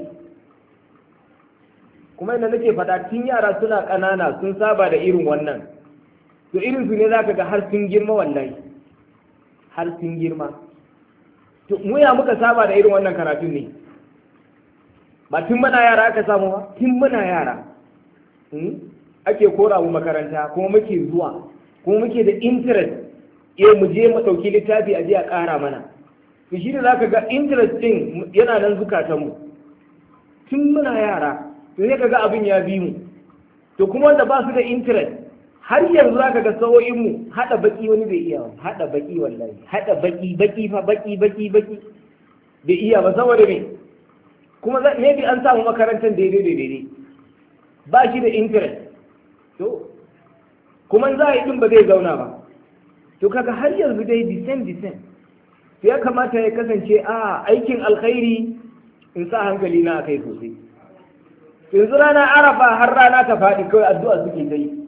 Kuma inda nake faɗa tun yara suna ƙanana sun saba da irin wannan, to irin su ne za ka ga har sun girma wallahi, har sun girma. To mu ya muka saba da irin wannan karatun ne, ba tun muna yara aka samu ba, tun muna yara ake kora mu makaranta kuma muke zuwa, kuma muke da interest mu je mu ɗauki littafi a je a ƙara mana. To shi da za ka ga interest ɗin yana nan zukatanmu tun muna yara, to sai ka ga abin ya bi mu. To kuma wanda ba su da interest har yanzu za ka ga sawo'inmu haɗa baƙi wani bai iya ba, haɗa baƙi wallahi, haɗa baƙi fa baƙi bai iya ba, saboda me kuma maybe an samu makarantar daidai ba shi da interest. To kuma za a yi ɗin ba zai zauna ba. To kaga har yanzu dai disen ya kamata ya kasance a aikin alkhairi in sa hankali na akai sosai. Yanzu rana arafa har rana ta faɗi kawai addu'a suke ta yi.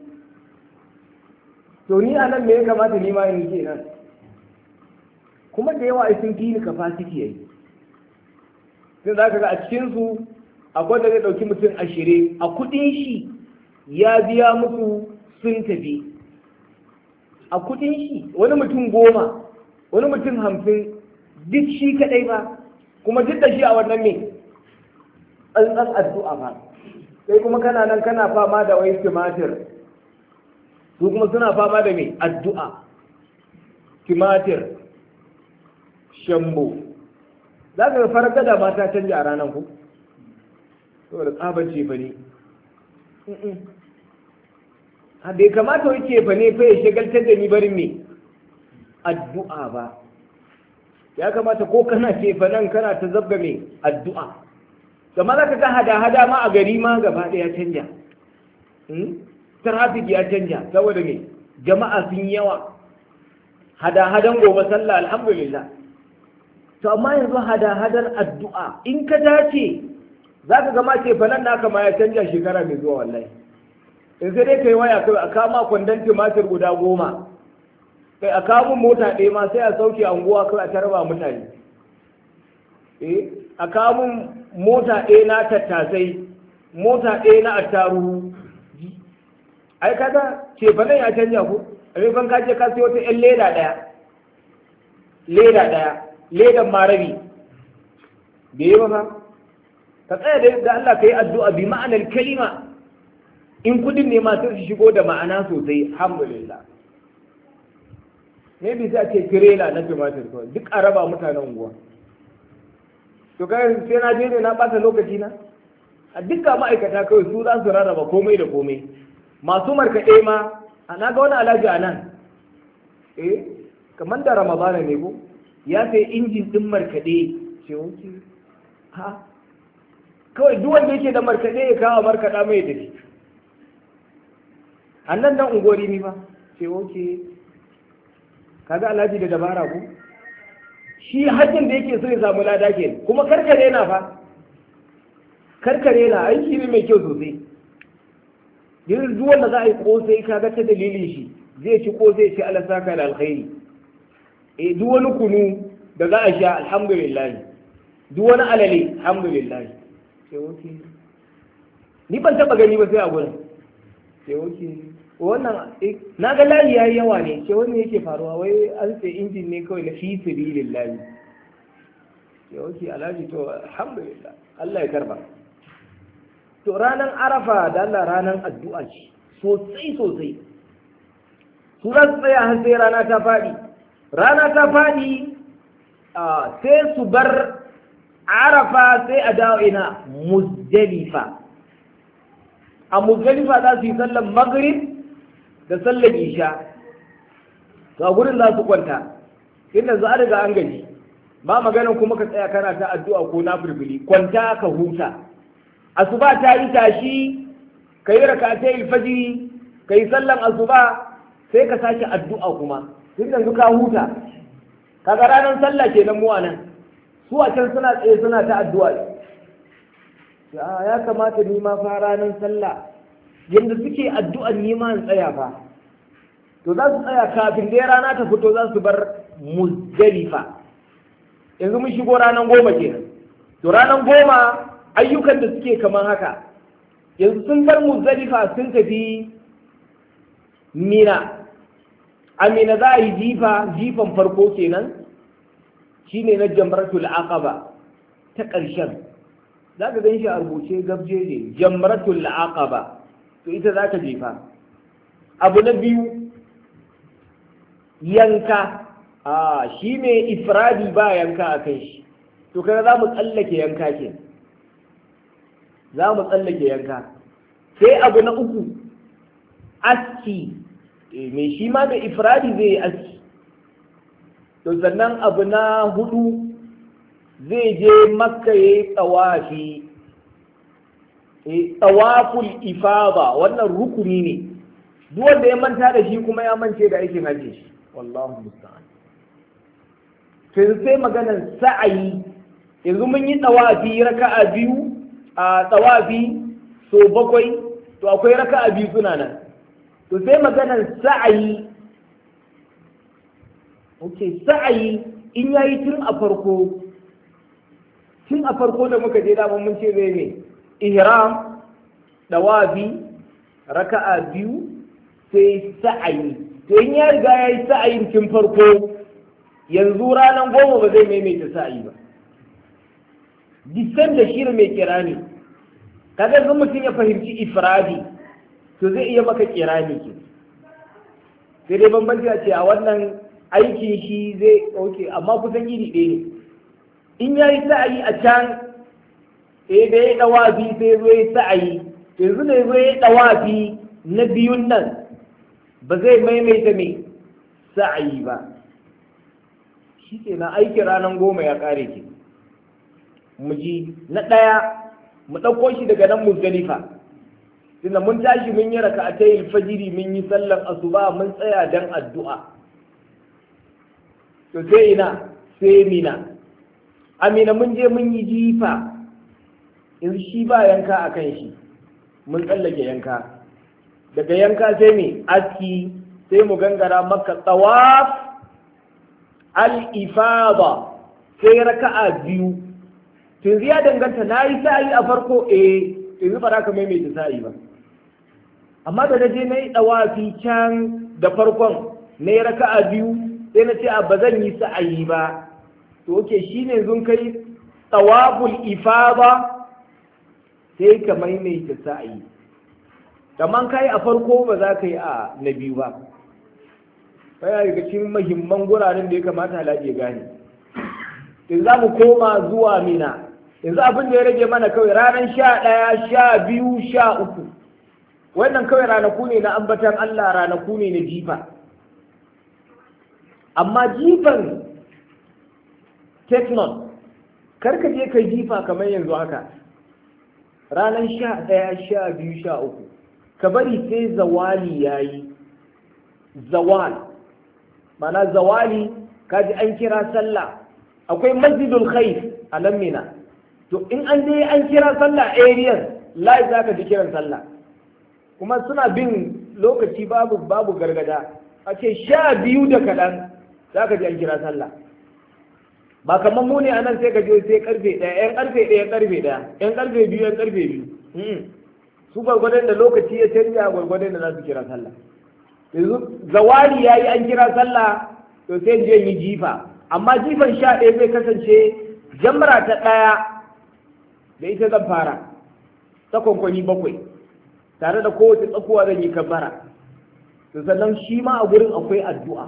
To ni a nan me ya kamata ni ma in ke nan? Kuma da yawa sun fi ni capacity yayi. Sai za ka ga a cikinsu akwai da zai ɗauki mutum 20 a kuɗin shi ya biya musu sun tafi, a kudin shi wani mutum 10, wani mutum 50, duk shi kadai ba, kuma duk da shi a wannan ne tsantsan addu'a ba. Sai kuma kana nan kana fama da wai timatir, su kuma suna fama da me addu'a. Timatir, shambo, za ka farar gada mata canja a ranar ku saboda tsabar ce ba ne. Bai kamata wake fa ne fa ya shagaltar da ni barin me addu'a ba. Ya kamata ko kana ce fa nan kana ta zabga me addu'a. Kamar za ka ga hada-hada ma a gari ma gaba ɗaya canja. Traffic ya canja saboda me jama'a sun yawa. Hada-hadan gobe sallah alhamdulillah. To amma yanzu hada-hadar addu'a in ka dace za ka ga ma ce fa nan naka ma ya canja shekara mai zuwa wallahi. In sai dai kai waya kai a kama kwandon tumatir guda 10, kai a kawo mota ɗaya ma sai a sauke anguwa kai a tarba mutane. A kawo mota ɗaya na tattasai, mota ɗaya na attaruhu. Ai kaga ce fa nan ya canja ku, a maimakon ka je ka siyo ta ƴan leda ɗaya, ledan marabi. da yi ba ka tsaya da Allah ka yi addu'a bi ma'anar kalima in kudin ne ma sai su shigo da ma'ana sosai alhamdulillah ne bi sai a ce tirela na tumatir kawai duk a raba mutanen unguwa to kai sai na je ne na ɓata lokaci na a dukkan ma'aikata kawai su za su rarraba komai da komai masu markaɗe ma na ga wani alhaji a nan kamar da ramadana ne ko ya sai injin ɗin markaɗe ce wuce ha kawai duk wanda yake da markaɗe ya kawo markaɗa mai tafi a nan dan ungori ne ba ce wuce kaga alhaji da dabara ko shi hajjin da yake so ya samu lada ke kuma karkare na fa karkare na aiki ne mai kyau sosai yanzu duk wanda za a yi kosai kaga ta dalilin shi zai ci kosai ci ala saka da alkhairi duk wani kunu da za a sha alhamdulillah duk wani alale alhamdulillah sai wuce ni ban taba gani ba sai a gurin sai wuce wannan na ga layi yayi yawa ne sai wani yake faruwa wai an sai injin ne kawai na fi sabilillah sai wuce alhaji to alhamdulillah Allah ya karba to ranar arafa da Allah ranar addu'a ce sosai sosai su za su tsaya har sai rana ta faɗi sai su bar arafa sai a dawo ina muzdalifa a muzdalifa za su yi sallan maghrib da sallan isha to a gurin za su kwanta inda za a riga an gaji ba maganin kuma ka tsaya kana ta addu'a ko na firfili kwanta ka huta asuba ta yi tashi ka yi rakatai fajiri ka yi sallan asuba sai ka sake addu'a kuma tun yanzu ka huta kaga ranar sallah kenan mu anan su a can suna tsaye suna ta addu'a ya kamata ni ma fa ranar sallah yanda suke addu'a ni ma in tsaya fa to za su tsaya kafin dai rana ta fito za su bar muzdalifa yanzu mun shigo ranar 10 kenan to ranar 10 ayyukan da suke kamar haka yanzu sun bar muzdalifa sun tafi mina amina za a yi jifan farko kenan shine na jamratul aqaba ta ƙarshen za ka gan shi a rubuce gabjeje jamratul aqaba to ita za ka jefa abu na biyu yanka shi mai ifradi ba yanka a kan shi to kaga za mu tsallake yanka ke sai abu na uku aski mai shi ma da ifradi zai yi aski to sannan abu na 4 zai je makka ya yi tsawafi tsawaful ifada wannan rukuni ne duk wanda ya manta da shi kuma ya mance da aikin hajji shi wallahu musta'an sai maganar sa'ayi yanzu mun yi tsawafi raka'a 2 a tsawafi so 7 to akwai raka'a 2 suna nan to sai maganar sa'ayi sa'ayi in yayi tun a farko da muka je dama mun ce zai ne ihram dawafi raka'a 2 sai sa'ayi to in ya riga yayi sa'ayin tun farko yanzu ranar 10 ba zai maimaita sa'ayi ba disan da shirin mai kirani kaga yanzu mutum ya fahimci ifradi to zai iya maka kirani ke sai dai bambanci a ce a wannan aikin shi zai ɗauke amma kusan iri ɗaya ne in ya yi sa'ayi a can sai da ya ɗawafi sai zo ya sa'ayi yanzu da zo ya ɗawafi na biyun nan ba zai maimaita mai sa'ayi ba shi ke na aikin ranar 10 ya ƙare ke mu ji na ɗaya mu ɗauko shi daga nan muzdalifa tunda mun tashi mun yi raka'atayil fajiri mun yi sallar asuba mun tsaya dan addu'a to sai ina sai mina amina mun je mun yi jifa in shi ba yanka a kan shi mun tsallake yanka daga yanka sai me aski sai mu gangara maka tawaf al-ifada sai raka'a 2 tun ya danganta na yi sa'i a farko yanzu ba za ka maimaita sa'i ba amma da je na yi ɗawafi can da farkon na yi raka'a 2 sai na ce ba zan yi sa'ayi ba to oke shi ne zun kai tawaful ifada sai ka maimaita sa'ayi kaman kai a farko ba za ka yi a na biyu ba kai daga cikin muhimman guraren da ya kamata Alhaji ya gane in za mu koma zuwa Mina yanzu abin da ya rage mana kawai ranar 11 12 13 wannan kawai ranaku ne na ambatan Allah ranaku ne na jifa amma jifan teknon karka je ka jifa kamar yanzu haka ranar 11 12 13 ka bari sai zawali yayi zawal mana zawali kaji an kira sallah akwai masjidul khair a nan Mina to in an je an kira sallah area live zaka ji kiran sallah kuma suna bin lokaci babu gargada a ce 12 da kaɗan zaka ji an kira sallah ba kamar mu ne a nan sai ka je sai karfe 1 yan karfe 1 karfe 1 yan karfe 2 yan karfe 2 su gwargwadon da lokaci ya canja gwargwadon da za su kira sallah yanzu zawali yayi an kira sallah to sai je yi jifa amma jifan 11 zai kasance jamra ta 1 da ita zan fara ta kwankwani 7 tare da kowace tsakuwa zan yi kabbara to sannan shi ma a gurin akwai addu'a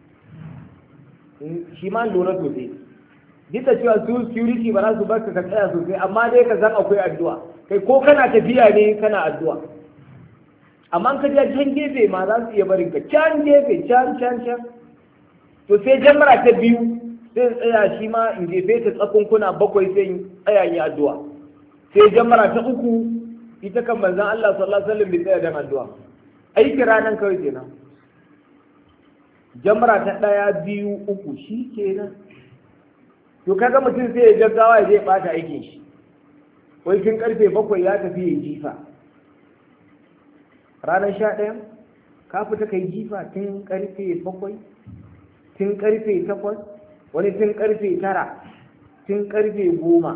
shi ma lura sosai duk da cewa su security ba za su bar ka tsaya sosai amma dai ka san akwai addu'a kai ko kana tafiya ne kana addu'a amma ka je can gefe ma za su iya barin ka can gefe can to sai jamra ta biyu sai tsaya shi ma in jefe ta tsakunkuna 7 sai in tsaya yi addu'a sai jamra ta 3 ita kan manzon Allah sallallahu alaihi wasallam bai tsaya dan addu'a aiki ranan kawai kenan jamra ta 1 2 3 shi kenan to kaga mutum sai ya gaggawa ya je bata aikin shi wai kin karfe 7 ya tafi ya jifa ranar 11 ka fita kai jifa tun karfe 7 tun karfe 8 wani tun karfe 9 tun karfe 10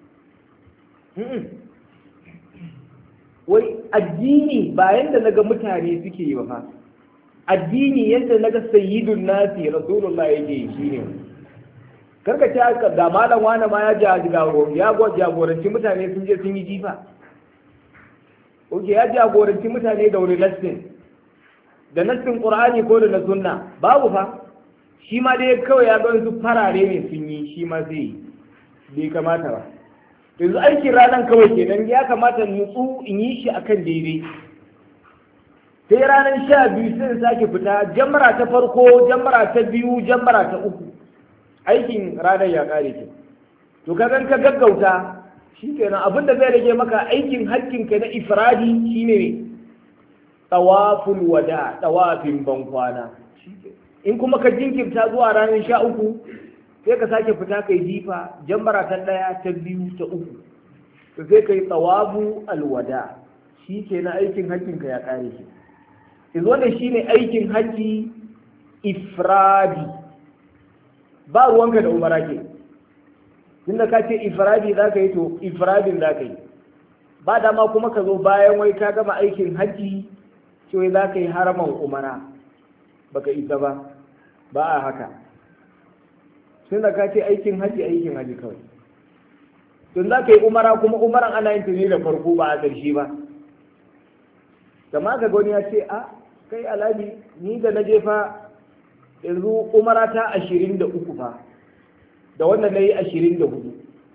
wai addini ba yanda naga mutane suke yi ba fa addini yanda naga sayyidun nasi rasulullahi yake yi shine karka ce aka ga malam wani ma ya jagoranci mutane sun je sun yi jifa oke ya jagoranci mutane da wani nassin da nassin qur'ani ko da na sunna babu fa shi ma dai kawai ya ga su farare ne sun yi shi ma zai yi bai kamata ba yanzu aikin ranar kawai kenan ya kamata nutsu in yi shi akan daidai sai ranar 12 sai sake fita jamra ta farko jamra ta biyu jamra ta 3 aikin ranar ya kare ke to kagan ka gaggauta shikenan abinda zai rage maka aikin hakkinka na ifradi shine ne tawaful wada tawafin bankwana in kuma ka jinkirta zuwa ranar 13 sai ka sake fita kai jifa jambara ta 1 ta 2 ta 3 to sai kai tawafu alwada shikenan aikin hakkinka ya kare ke yanzu wannan shine aikin hakki ifradi ba ruwanka da umara ke tunda ka ce ifradi za ka yi to ifradin za ka yi ba dama kuma ka zo bayan wai ka gama aikin hajji cewa za ka yi haraman umara baka isa ba a haka tunda ka ce aikin hajji kawai tun za ka yi umara kuma umaran ana yin tuni da farko ba a ƙarshe ba kama ka gani ya ce a kai alhaji ni da na jefa yanzu umara ta 23 fa da wannan na yi 24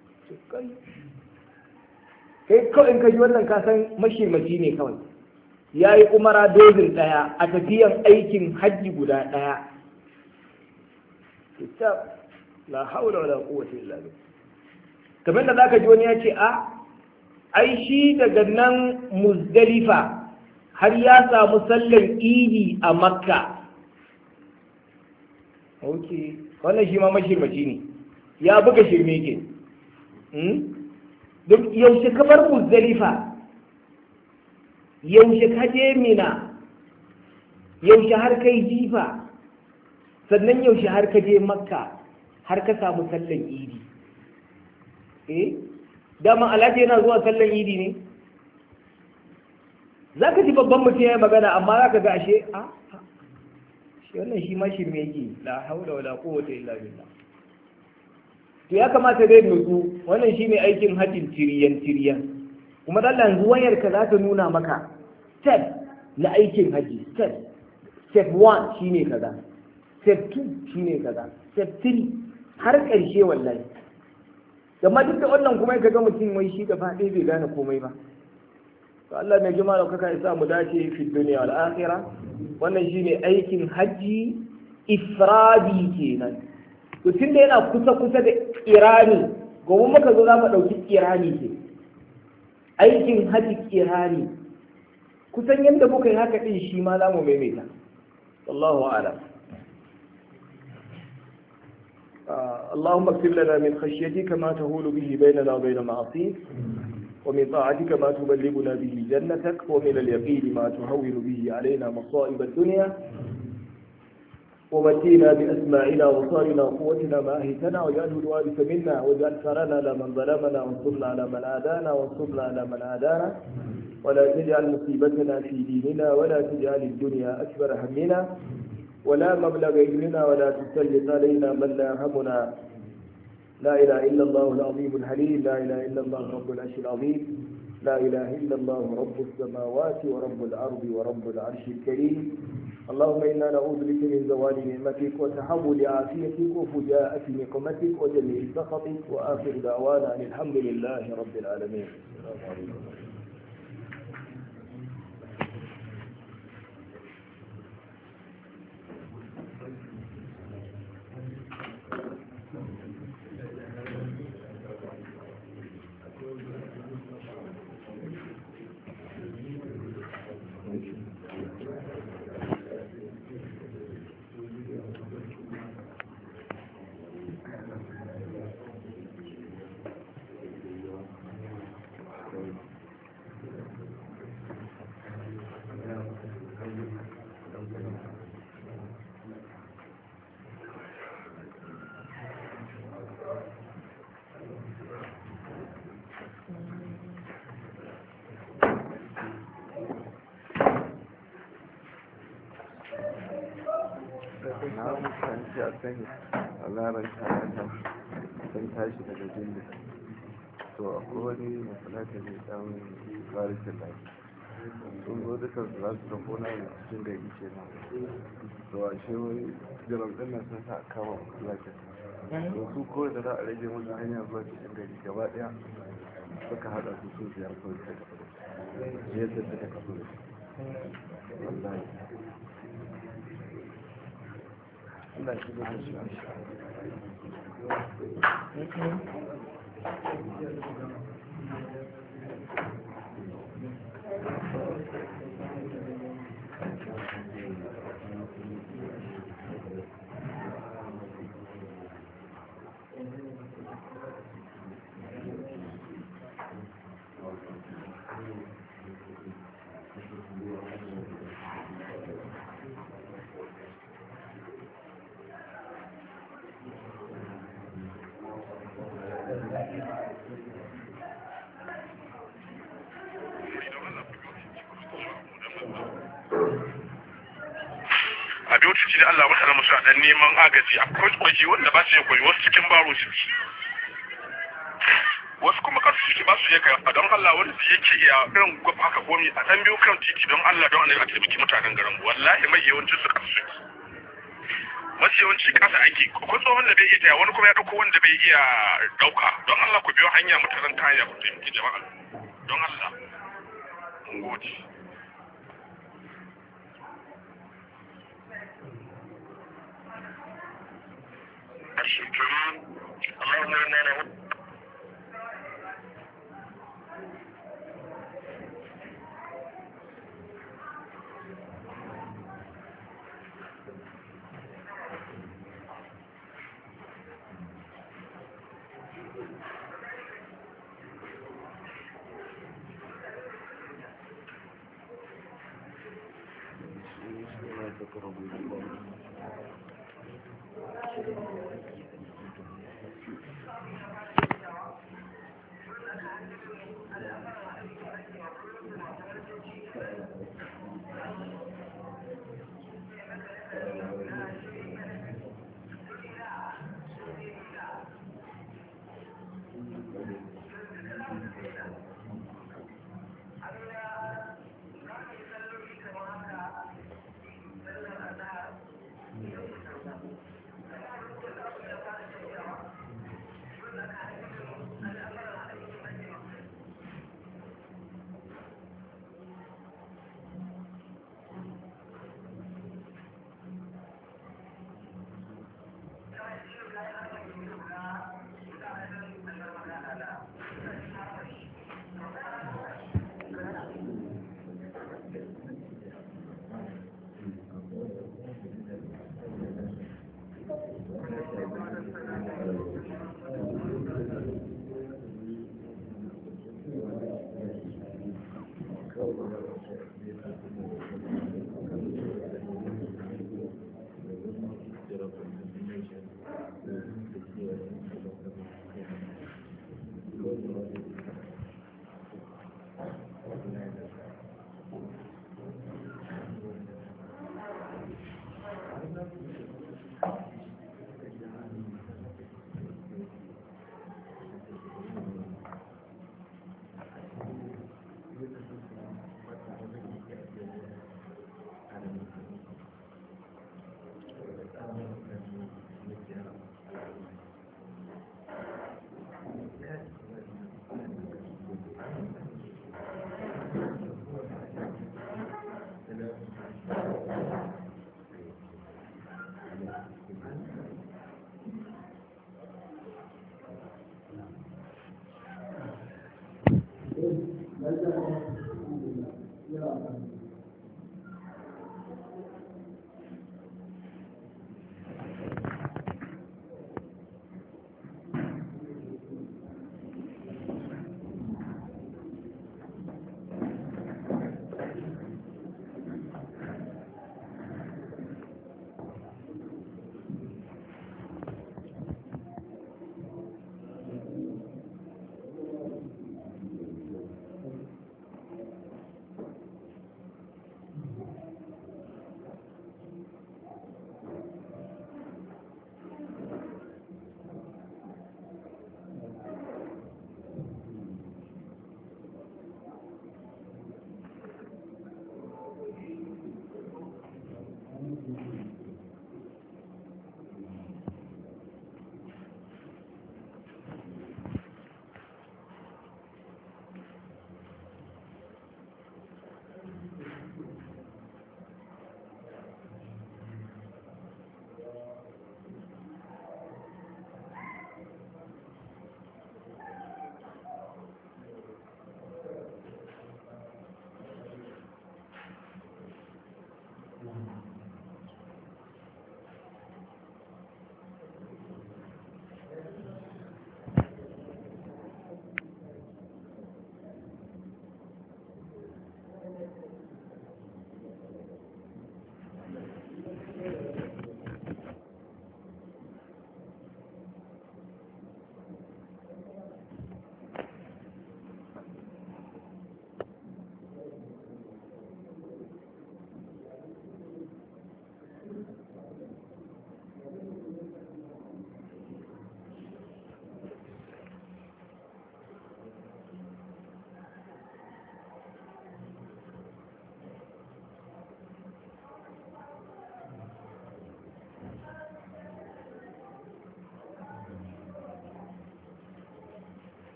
kai kawai in ka ji wannan kasan mashirmaci ne kawai ya yi umara dozin ɗaya a tafiyan aikin hajji guda ɗaya la haula wala quwwata illa billah kamar da zaka ji wani ya ce a ai shi daga nan Muzdalifa har ya samu sallar idi a Makka ok wannan shi ma mashirmaci ne ya buga shirme ke duk yaushe ka bar Muzdalifa yaushe ka je Mina yaushe har kai jifa sannan yaushe har ka je Makka har ka samu sallan idi dama alhaji yana zuwa sallan idi ne za ka ji babban mutum ya yi magana amma za ka ga ashe shi wannan shi ma shirme yake la haula wala quwwata illa billah to ya kamata dai nutsu, wannan shine aikin hajjin tiriyan kuma dan yanzu wayar ka za ta nuna maka step na aikin hajji, step 1 shine kaza, step 2 shine kaza, step 3 har ƙarshe wallahi. amma duk da wannan kuma ka ga mutum mai shi gaba ɗaya bai gane komai ba. to Allah mai jima da kaka isa mu dace fi duniya wal akhirah. wannan shine aikin hajji ifradi kenan. to tunda yana kusa da kirani, gobe muka zo za mu ɗauki kirani ke aikin hajji kirani, kusan yadda muka yi haka ɗin shi ma za mu maimaita. wallahu a'lam. اللهم اغفر لنا من خشيتك ما تهول به بيننا وبين معصيك، ومن طاعتك ما تبلغنا به جنتك، ومن اليقين ما تهون به علينا مصائب الدنيا، ومتينا بأسماعنا وصارنا وقوتنا ما أهيتنا، واجعله الوارث منا، واجعل ثارنا على من ظلمنا، وانصرنا على من عادانا، وانصرنا على من عادانا، ولا تجعل مصيبتنا في ديننا، ولا تجعل الدنيا أكبر همنا، ولا مبلغ علمنا، ولا تسلط علينا من لا يرحمنا. لا إله إلا الله العظيم الحليم، لا إله إلا الله رب العرش العظيم، لا إله إلا الله رب السماوات ورب الأرض ورب العرش الكريم. اللهم إنا نعوذ بك من زوال نعمتك وتحول عافيتك وفجاءة نقمتك وجميع سخطك، وآخر دعوانا أن الحمد لله رب العالمين. السلام عليكم. a sani a larar karata sun tashi daga jinda to akwai wani masalata mai tsawon farikin lafi sun zo duka su za su tafi na cikin gari ke nan to a shi wani jiran ɗinnan sun sa kama masalatin to su kawai da za a rage musu hanya zuwa cikin gari gaba ɗaya suka haɗa su sun biyar kawai ta kafa da yadda suka kafa da shi wallahi Allah shi da shi da Allah mutane musu a dan neman agaji akwai kwaji wanda ba su yi koyi wasu cikin baro su wasu kuma kasu suke ba su yi kai don Allah wanda su yake iya irin gwab haka komi a dan biyu kan titi don Allah don Allah a taimaki mutanen garin wallahi mai yawanci su kasu suke masu yawanci kasa aiki ko tsohon da bai iya taya wani kuma ya dauko wanda bai iya dauka don Allah ku biyo hanya mutanen kaya ku taimaki jama'a don Allah mun gode. اللهم إنا نعوذ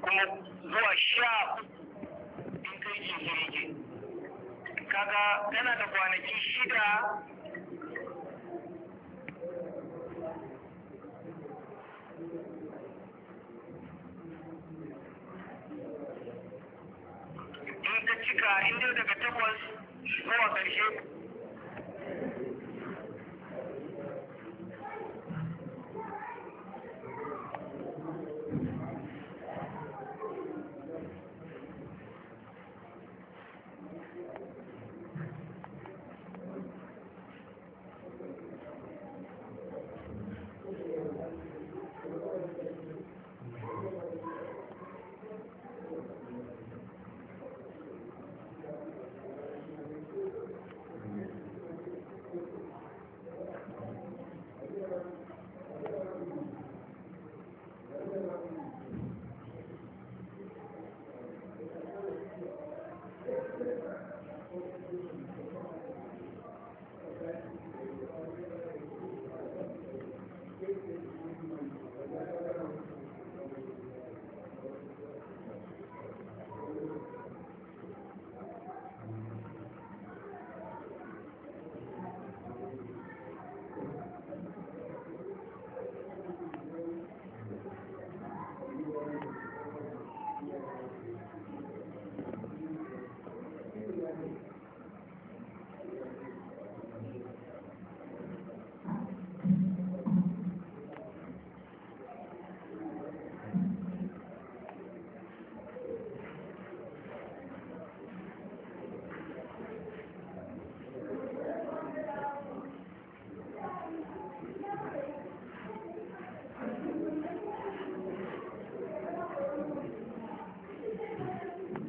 kuma zuwa 13 in kai jinkiri kaga tana da kwanaki 6 in ka cika inda daga 8 zuwa ƙarshe